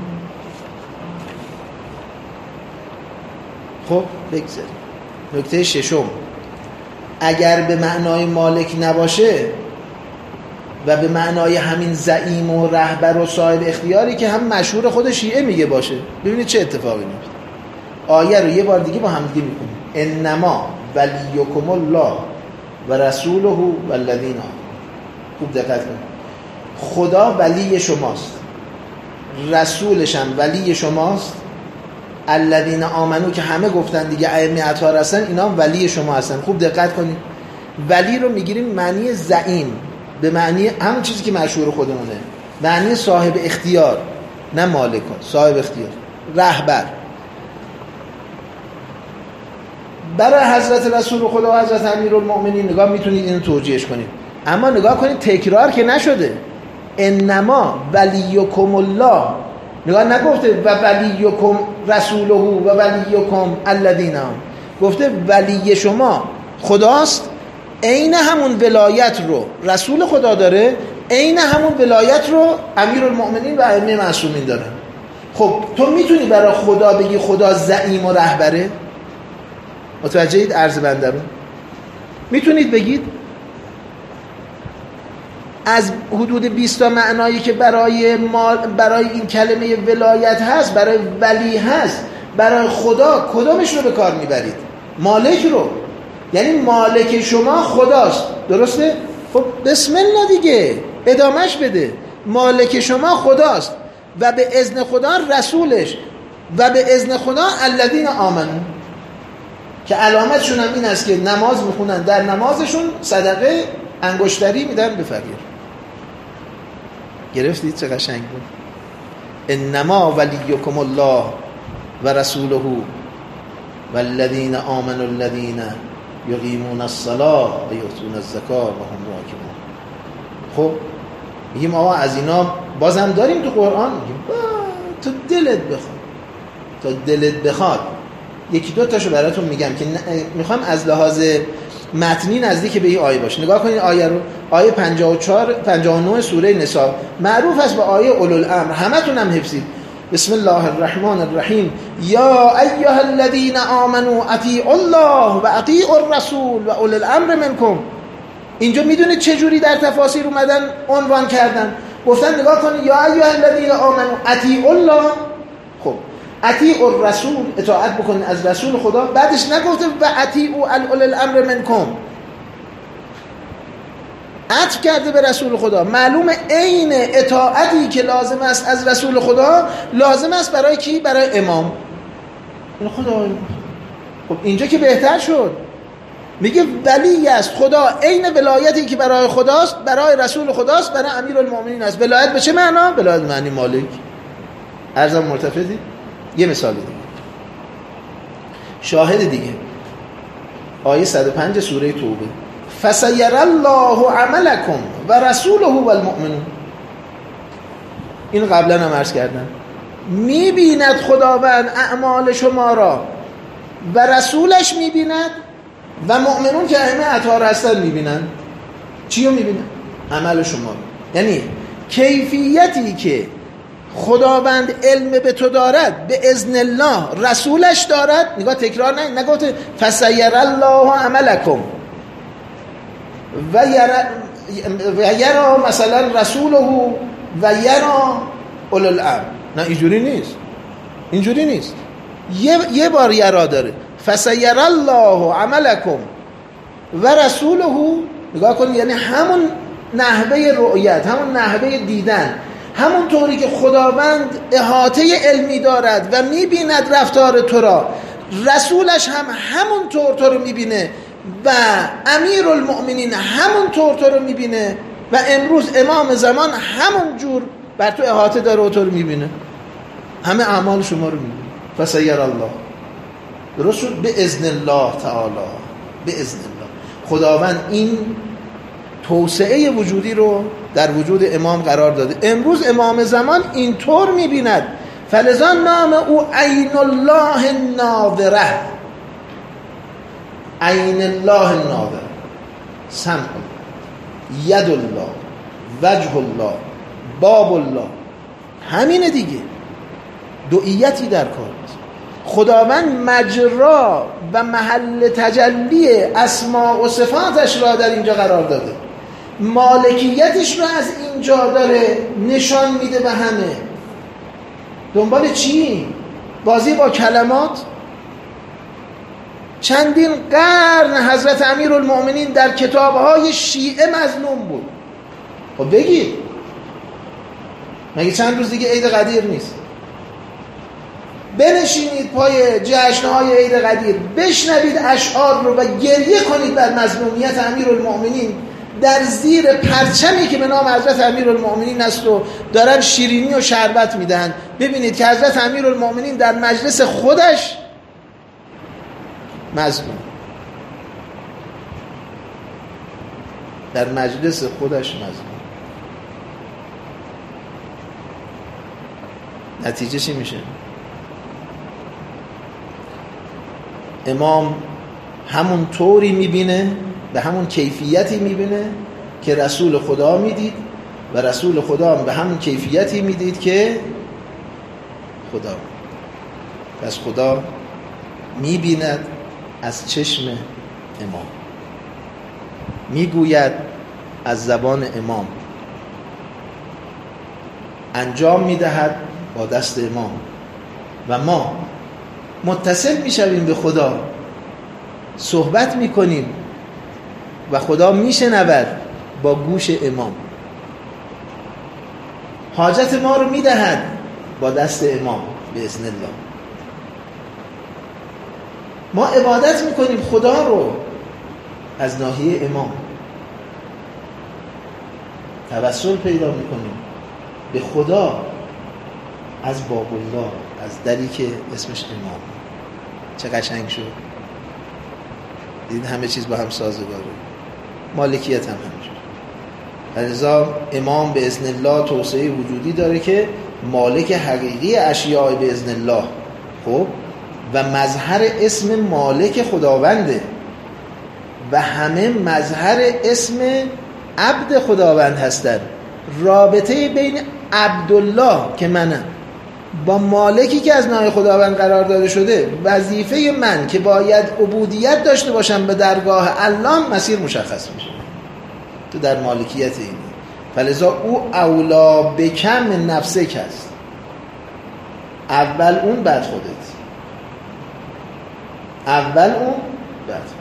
خب بگذاریم. نکته ششم، اگر به معنای مالک نباشه و به معنای همین زعیم و رهبر و صاحب اختیاری که هم مشهور خود شیعه میگه باشه، ببینید چه اتفاقی میفته. آیه رو یه بار دیگه با هم دیگه میکنیم. انما ولیکم الله و رسوله والذین آمنوا. خوب دقت کنید، خدا ولی شماست، رسولش هم ولی شماست، الذین آمنو که همه گفتن دیگه ائمه اطهار هستن، اینا هم ولی شما هستن. خوب دقت کنید، ولی رو میگیریم معنی زعیم، به معنی همون چیزی که مشهور خودمونه، معنی صاحب اختیار، نه مالک، صاحب اختیار، رهبر. برای حضرت رسول خدا و حضرت امیرالمؤمنین نگاه میتونید اینو توجیهش کنید، اما نگاه کنید تکرار که نشده. انما ولیکم الله، نگاه نگفته و ولیکم رسوله و ولیکم الذین، گفته ولی شما خداست، عین همون ولایت رو رسول خدا داره، عین همون ولایت رو امیرالمؤمنین و ائمه معصومین دارن. خب تو میتونی برای خدا بگی خدا زعیم و رهبره؟ متوجهید عرض بنده رو؟ میتونید بگید؟ از حدود 20 تا معنایی که برای این کلمه ولایت هست، برای ولی هست، برای خدا کدامش رو به کار میبرید؟ مالک رو، یعنی مالک شما خداست. درسته؟ خب بسم الله دیگه، ادامهش بده. مالک شما خداست و به اذن خدا رسولش و به اذن خدا الذین آمنو، که علامتشون هم این است که نماز میخونن، در نمازشون صدقه انگشتری میدن به فقیر. گرفتید چه قشنگ بود؟ انما ولیکم الله و رسوله والذین آمنوا الذین یقیمون الصلاة و یؤتون الزکاة و هم راکعون. خب میگیم آقا از اینا بازم داریم تو قرآن، میگیم تو دلت بخواد، تا دلت بخواد. یکی دو تاشو براتون میگم که میخوام از لحاظ متنی نزدیک به این آیه باشه. نگاه کنید آیه رو، آیه 59 سوره نساء، معروف است به آیه اولوالامر، همتون هم حفظید. بسم الله الرحمن الرحیم یا ایها الذین آمنوا اطیعوا الله و اطیعوا الرسول و اولی الامر منکم. اینجا میدونید چه جوری در تفاسیر اومدن عنوان کردن؟ گفتن نگاه کنید یا ایها الذین آمنوا اطیعوا الله، خب اطیعوا الرسول، اطاعت بکنید از رسول خدا. بعدش نگفته و اطیعوا اولی الامر منکم، عطف کرده به رسول خدا. معلومه عین اطاعتی که لازم است از رسول خدا لازم است برای کی؟ برای امام. این خدا. خب اینجا که بهتر شد، میگه ولی است خدا، عین ولایتی که برای خداست برای رسول خداست برای امیرالمومنین است. ولایت به چه معنا؟ ولایت معنی مالک. عرضم مرتفعی. یه مثال دیگه، شاهد دیگه، آیه 105 سوره توبه، فسیر الله عملکم و رسوله و المؤمنون. این قبلا هم عرض کردم، میبیند خداوند اعمال شما را و رسولش میبیند و مؤمنون که ائمه اطهار هستن میبینن. چی رو میبینن؟ عمل شما رو. یعنی کیفیتی که خداوند علم به تو دارد به اذن الله رسولش دارد. نگاه تکرار نگفت فسیر الله عملکم و یرا مثلا رسوله و یرا اولو الامر. نه اینجوری نیست، اینجوری نیست. یه بار یرا داره، فسیر الله عملکم و رسوله. نگاه کن، یعنی همون نحوه رؤیت، همون نحوه دیدن، همون طوری که خداوند احاطه علمی دارد و میبیند رفتار تو را، رسولش هم همون طور تو رو میبینه و امیرالمؤمنین همون طور تو رو میبینه و امروز امام زمان همون جور بر تو احاطه داره و تو رو میبینه، همه اعمال شما رو میبینه. فسیر الله، درست شد؟ به اذن الله تعالی، به اذن الله. خداوند این توسعه وجودی رو در وجود امام قرار داده. امروز امام زمان اینطور میبیند، فلذا نام او عین الله الناظره. عین الله الناظره، سمع، ید الله، وجه الله، باب الله، همینه دیگه. دوئیتی در کار است. خداوند مجرا و محل تجلی اسماء و صفاتش را در اینجا قرار داده، مالکیتش را از اینجا داره نشان میده به همه. دنبال چی؟ بازی با کلمات؟ چندین قرن حضرت امیرالمؤمنین در کتابهای شیعه مظلوم بود. خب بگید، مگه چند روز دیگه عید قدیر نیست؟ بنشینید پای جشنهای عید قدیر، بشنوید اشعار رو و گریه کنید بر مظلومیت امیرالمؤمنین در زیر پرچمی که به نام حضرت امیرالمؤمنین است و دارن شیرینی و شربت میدن. ببینید که حضرت امیرالمؤمنین در مجلس خودش مظلوم، در مجلس خودش مظلوم. نتیجه چی میشه؟ امام همون طوری میبینه، به همون کیفیتی میبینه که رسول خدا میدید و رسول خدا به همون کیفیتی میدید که خدا. پس خدا میبیند از چشم امام، میگوید از زبان امام، انجام میدهد با دست امام و ما متصل میشویم به خدا صحبت میکنیم و خدا میشنود با گوش امام. حاجت ما رو میدهد با دست امام باذن الله. ما عبادت میکنیم خدا رو از ناحیه امام، توسل پیدا میکنیم به خدا از باب الله، از دری که اسمش امام. چه قشنگ شد. دید همه چیز با هم سازگاره. مالکیت هم همینجور. لذا امام به اذن الله توسعه وجودی داره که مالک حقیقی اشیاء به اذن الله، خب، و مظهر اسم مالک خداونده و همه مظهر اسم عبد خداوند هستند. رابطه بین عبدالله که منم با مالکی که از نام خداوند قرار داده شده، وظیفه من که باید عبودیت داشته باشم به درگاه الله، مسیر مشخص میشه. تو در مالکیت اینی، فلذا او اولا بکم نفسک است. اول اون بعد خودت. اول اون بعد خودت.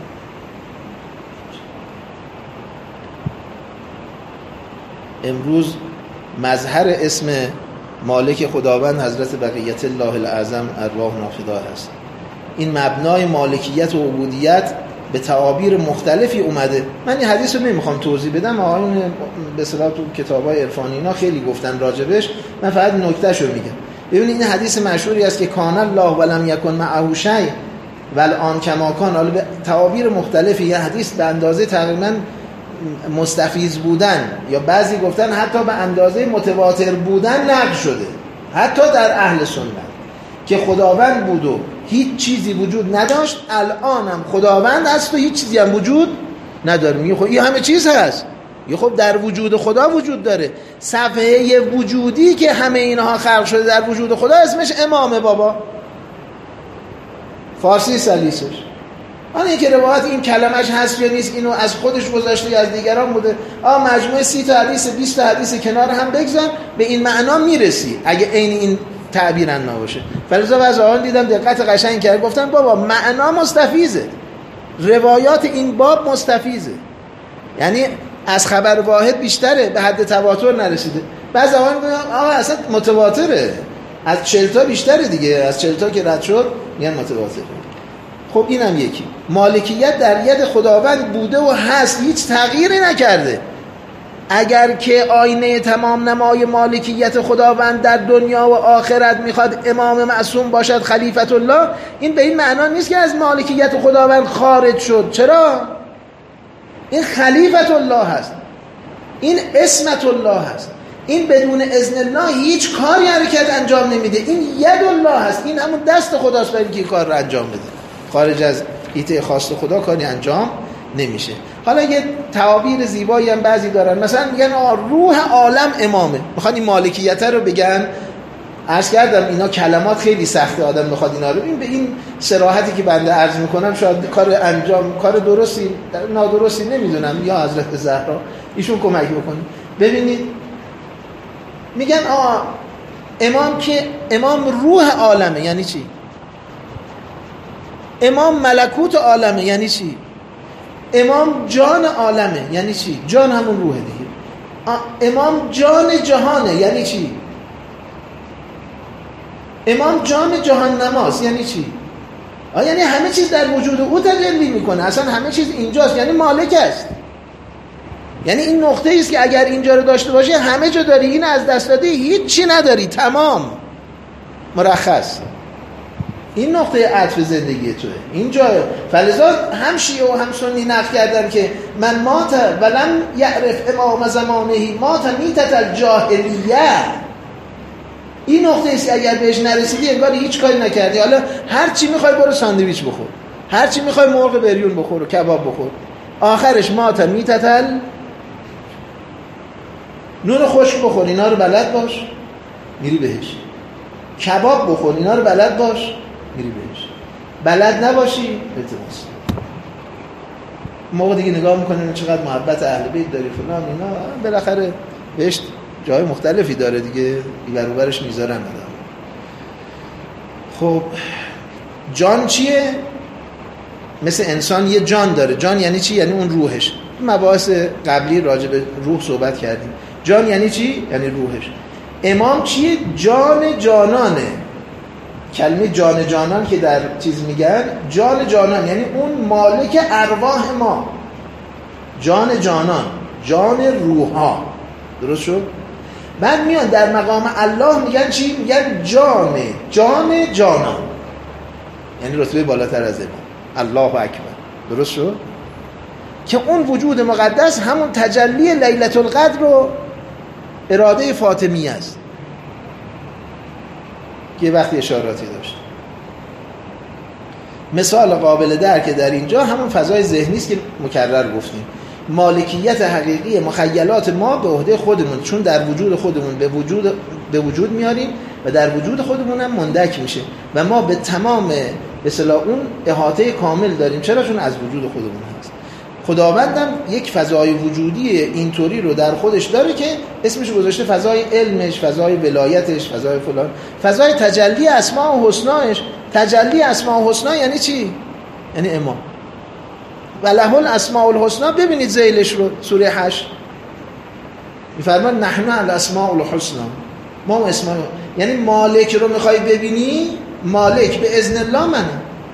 امروز مظهر اسم مالک خداوند حضرت بقیت الله الاعظم ارواح نافذه هست. این مبنای مالکیت و عبودیت به تعابیر مختلفی اومده. من این حدیث رو نمیخوام توضیح بدم، آقایون به اصطلاح تو کتابای عرفانی اینا خیلی گفتن راجبش، من فقط نکتهشو میگم. ببینید این حدیث مشهوری است که کان الله ولم یکن معه شیء والآن کما کان. حالا به تعابیر مختلفی یه حدیث به اندازه تقریبا مستفیض بودن، یا بعضی گفتن حتی به اندازه متواتر بودن نقل شده، حتی در اهل سنت، که خداوند بود و هیچ چیزی وجود نداشت، الان هم خداوند هست و هیچ چیزی هم وجود نداره. میگه خب این همه چیز هست، یه خب در وجود خدا وجود داره. صفحه وجودی که همه اینها خلق شده در وجود خدا اسمش امامه بابا، فارسی سلیسش. آن اینکه روایت این کلمش هست یا نیست اینو از خودش گذاشته یا از دیگران بوده، مجموعه 30 تا حدیث 20 تا حدیث کنار هم بگذار، به این معنا میرسی اگه عین این تعبیر نباشه. فلذا بعضی آقایان دیدم دقت قشنگ کرد، گفتن بابا معنا مستفیضه، روایات این باب مستفیضه، یعنی از خبر واحد بیشتره، به حد تواتر نرسیده. بعضی آقایان میگن اصلا متواتره، از 40 تا بیشتره دیگه، از 40 تا که رد شد میگن متواتره. خب اینم یکی. مالکیت در ید خداوند بوده و هست، هیچ تغییری نکرده. اگر که آینه تمام نمای مالکیت خداوند در دنیا و آخرت میخواد امام معصوم باشد خلیفت الله، این به این معنا نیست که از مالکیت خداوند خارج شد. چرا؟ این خلیفت الله هست، این اسمت الله هست، این بدون اذن الله هیچ کاری حرکت انجام نمیده. این ید الله هست، این همون دست خداست برای اینکه کار رو انجام بده. خارج از ایته خواست خدا کاری انجام نمیشه. حالا یه تعابیر زیبایی هم بعضی دارن، مثلا میگن روح عالم امامه، میخوان این مالکیت رو بگن. عرض کردم اینا کلمات خیلی سخته، آدم بخواد اینا رو ببین. به این صراحتی که بنده عرض میکنم شاید کار درستی نادرستی نمیدونم، یا حضرت زهرا ایشون کمک بکنه. ببینید میگن امام که امام روح عالمه، یعنی چی؟ امام ملکوت عالمه، یعنی چی؟ امام جان عالمه، یعنی چی؟ جان همون روحه دیگه. امام جان جهانه، یعنی چی؟ امام جان جهان نماست، یعنی چی؟ یعنی همه چیز در وجود او تجلی میکنه، اصلا همه چیز اینجاست، یعنی مالک است. یعنی این نقطه است که اگر اینجا رو داشته باشی همه جا داری، این از دست دادی هیچی نداری، تمام مرخص. این نقطه عطف زندگی توه، اینجا. فلذا هم شیعه و هم سنی نقل کردن که من مات ولم یعرف امام زمانه مات میتت الجاهلیه. این نقطه است اگر بهش نرسیدی انگار هیچ کاری نکردی. حالا هر چی میخوای برو ساندویچ بخور، هر چی میخوای مرغ بریون بخور و کباب بخور، آخرش مات میتت نون خشک بخور، اینا رو بلد باش میری بهش. کباب بخور، اینا رو بلد باش میری بهش. بلد نباشی التماس. موقع دیگه نگاه میکنه چقدر محبت اهل بیت داری فلان اینا، بالاخره بهش جای مختلفی داره دیگه، این برش میذارن آدم. خب جان چیه؟ مثل انسان یه جان داره. جان یعنی چی؟ یعنی اون روحش. مباحث قبلی راجع به روح صحبت کردیم. جان یعنی چی؟ یعنی روحش. امام چیه؟ جان جانانه. کلمه جان جانان که در چیز میگن، جان جانان یعنی اون مالک ارواح ما. جان جانان، جان روحا. درست شد؟ بعد میان در مقام الله میگن چی؟ میگن جان جانان، یعنی رتبه بالاتر از امام. الله اکبر. درست شد؟ که اون وجود مقدس همون تجلی لیلة القدر رو اراده فاطمی است که وقتی اشاراتی داشت. مثال قابل درک در اینجا همون فضای ذهنی است که مکرر گفتیم. مالکیت حقیقی مخیلات ما به عهده خودمون، چون در وجود خودمون به وجود میاریم و در وجود خودمون هم مندک میشه و ما به تمام به اصطلاح اون احاطه کامل داریم. چرا؟ چون از وجود خودمون هست. خداوندم یک فضای وجودی اینطوری رو در خودش داره که اسمش گذاشته فضای علمش، فضای ولایتش، فضای فلان، فضای تجلی اسماء و حسناش. تجلی اسماء و حسنا یعنی چی؟ یعنی امام. وله الاسماء الحسنا. ببینید ذیلش رو سوره 8 میفرمان نحن الاسماء الحسنا. ما اسماء، یعنی مالک رو میخوای ببینی، مالک به اذن الله منه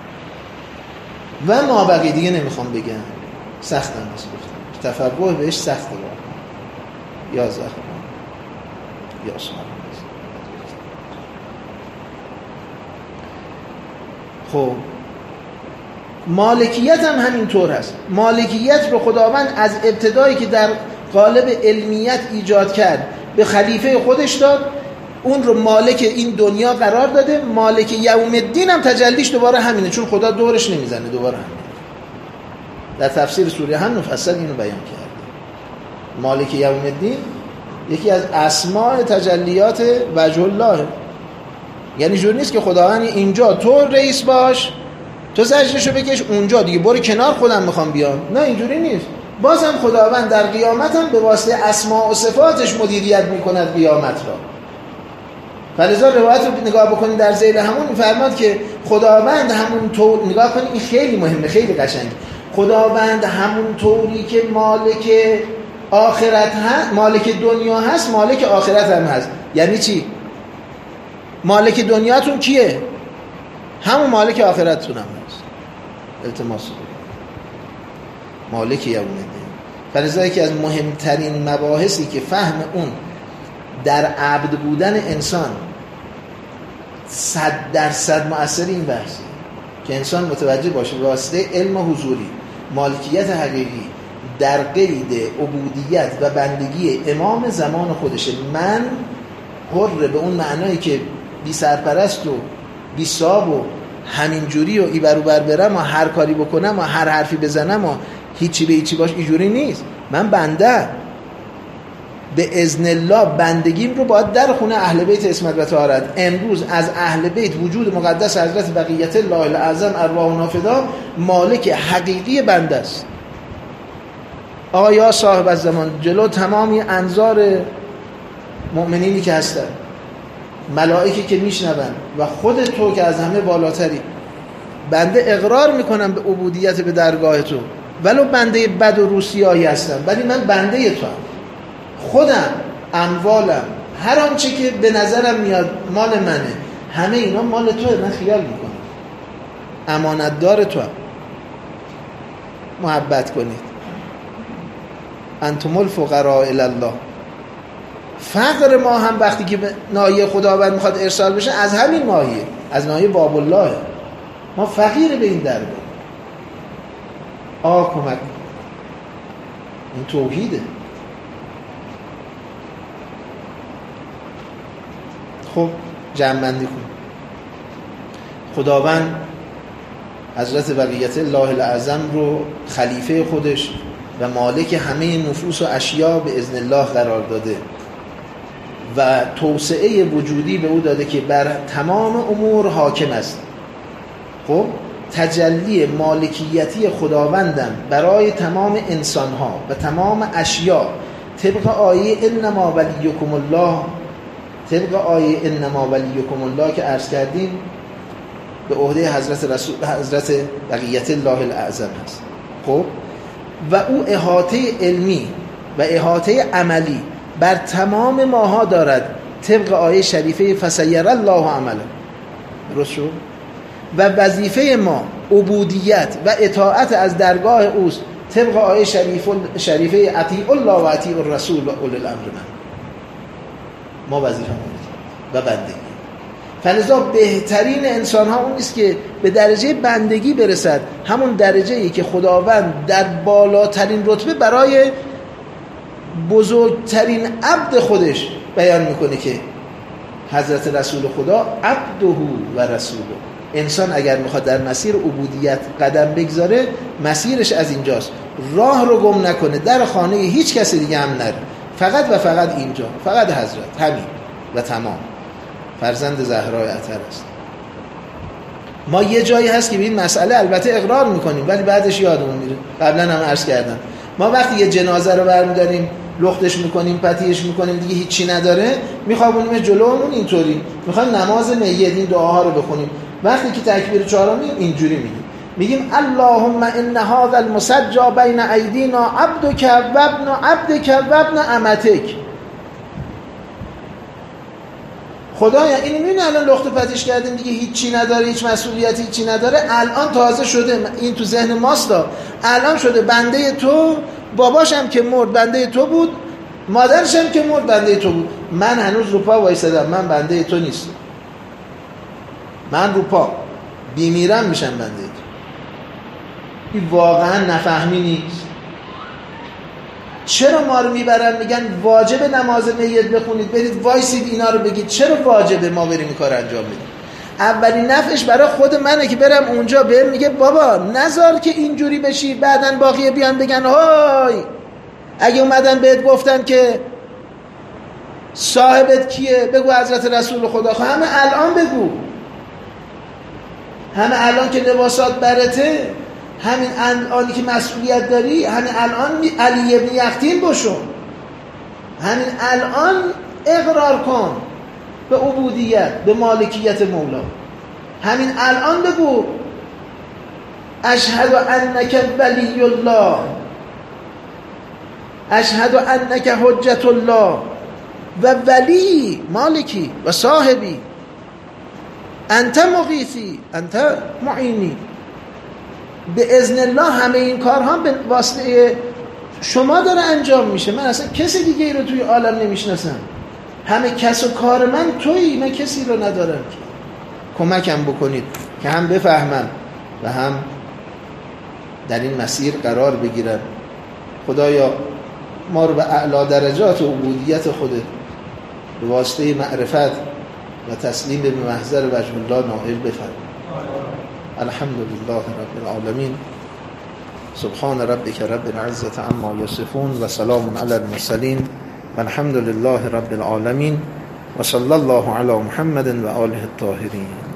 و ما بقیه دیگه نمیخوام بگم، سختم است گفتم، تفوه بهش سخته با یا زخم یا سمار. خب مالکیت هم همینطور هست. مالکیت رو خداوند از ابتدایی که در قالب علمیت ایجاد کرد به خلیفه خودش داد، اون رو مالک این دنیا قرار داده. مالک یوم الدین هم تجلیش دوباره همینه، چون خدا دورش نمیزنه، دوباره همینه. در تفسیر سوره هم مفصل اینو بیان کرده. مالک یوم الدین یکی از اسماء تجلیات وجه الله. یعنی جور نیست که خداوند اینجا تو رئیس باش، تو سجدهشو بکش، اونجا دیگه برو کنار خودم میخوام بیام. نه اینجوری نیست. بازم خداوند در قیامت هم به واسطه اسماء و صفاتش مدیریت میکند قیامت را. فلذا روایت رو نگاه بکنید در ذیل همون میفرماد که خداوند همون طور، نگاه کنید این خیلی مهمه، خیلی قشنگه. خداوند همون طوری که مالک آخرت هست، مالک دنیا هست، مالک آخرت هم هست. یعنی چی؟ مالک دنیاتون کیه؟ همون مالک آخرتتون هم هست. التماس مالک یوم الدین. فلذا یکی از مهمترین مباحثی که فهم اون در عبد بودن انسان 100% مؤثر این بحثه که انسان متوجه باشه به واسطه علم حضوری مالکیت حقیقی در قید عبودیت و بندگی امام زمان خودشه. من حر به اون معنایی که بی سرپرست و بی صاحب و همین جوری و ای برو بر برم و هر کاری بکنم و هر حرفی بزنم و هیچی به هیچی باش، اینجوری نیست. من بنده به اذن الله بندگیم رو باید در خونه اهل بیت عصمت و طهارت. امروز از اهل بیت وجود مقدس حضرت بقیت الله الاعظم ارواحنا فدا مالک حقیقی بنده است. آقا یا صاحب الزمان، جلو تمامی انظار مؤمنینی که هستن، ملائکی که میشنون و خود تو که از همه بالاتری، بنده اقرار میکنم به عبودیت به درگاه تو، ولو بنده بد و روسیایی هستم، ولی من بنده تو هم. خودم، اموالم، هر آنچه که به نظرم میاد مال منه، همه اینا مال توه. من خیال میکنم امانتدار تو هم. محبت کنید. انتم الفقراء الی الله. فقر ما هم وقتی که ناحیه خداوند میخواد ارسال بشه از همین ناحیه، از ناحیه باب الله. ما فقیر به این درگاه. کمک. این توحیده. خب جمع‌بندی کن. خداوند حضرت بقیت الله الاعظم رو خلیفه خودش و مالک همه نفوس و اشیا به اذن الله قرار داده و توسعه وجودی به او داده که بر تمام امور حاکم است. خب تجلی مالکیتی خداوندم برای تمام انسانها و تمام اشیا طبق آیه انما ولیکم الله، طبق آیه انما ولیکم الله که عرض کردیم، به عهده حضرت بقیت الله الاعظم هست. خب و او احاطه علمی و احاطه عملی بر تمام ماها دارد طبق آیه شریفه فسیر الله عمله. درست شد؟ و وظیفه ما عبودیت و اطاعت از درگاه اوست طبق آیه شریفه اطیع الله و اطیع الرسول و اولي الامر من. ما وظیفه ما و بندگی. فلذا بهترین انسان ها اون است که به درجه بندگی برسد، همون درجه‌ای که خداوند در بالاترین رتبه برای بزرگترین عبد خودش بیان میکنه که حضرت رسول خدا عبده و رسوله. انسان اگر میخواد در مسیر عبودیت قدم بگذاره، مسیرش از اینجاست. راه رو گم نکنه، در خانه هیچ کسی دیگه هم نره، فقط و فقط اینجا، فقط حضرت، همین و تمام. فرزند زهرای اطهر است. ما یه جایی هست که به این مسئله البته اقرار میکنیم ولی بعدش یادمون میره. قبلا هم عرض کردم ما وقتی یه جنازه رو برمی‌داریم لختش میکنیم، پتیش میکنیم، دیگه هیچی نداره، میخوابونیم جلومون اینطوری، میخوایم نماز میت این دعاها رو بخونیم. وقتی که تکبیر چهارم میگیم اینجوری میگیم اللهم ان هذا المسجى بین ایدینا عبدک و ابن عبدک و ابن امتک. خدایا اینو میبینی الان لخت پتیش کردیم دیگه هیچی نداره، هیچ مسئولیتی هیچی نداره، الان تازه شده، این تو ذهن ماستا، الان شده بنده تو، باباشم که مرد بنده تو بود، مادرشم که مرد بنده تو بود، من هنوز رو پا وایسادم، من بنده تو نیستم، من رو پا بیمیرم میشم بنده تو. این واقعا نفهمی نیست. چرا ما رو میبرن میگن واجب نماز میت بخونید، برید وایسید اینا رو بگید؟ چرا واجبه ما بریم این کار انجام بدیم؟ اولین نفعش برای خود منه که برم اونجا بهم میگه بابا نذار که اینجوری بشی، بعدن باقیه بیان بگن های اگه اومدن بهت گفتن که صاحبت کیه بگو حضرت رسول خدا. همه الان بگو، همه الان که لباسات برته، همین الانی که مسئولیت داری، همین الان علی ابن یختین بشون، همین الان اقرار کن به عبودیت، به مالکیت مولا، همین الان بگو اشهد انک ولی الله، اشهد انک حجت الله و ولی مالکی و صاحبی، انت مغیثی انت معینی. به اذن الله همه این کارها به واسطه شما داره انجام میشه. من اصلا کسی دیگه ای رو توی عالم نمیشناسم، همه کس و کار من تویی، من کسی رو ندارم که کمکم بکنید که هم بفهمم و هم در این مسیر قرار بگیرم. خدایا ما رو به اعلی درجات و عبودیت خودت به واسطه معرفت و تسلیم به محضر وجه الله نائل بفرما. الحمد لله رب العالمین. سبحان ربک رب العزة عما یصفون و سلام علی المرسلین و الحمد لله رب العالمین و صلی الله علی محمد و آله الطاهرین.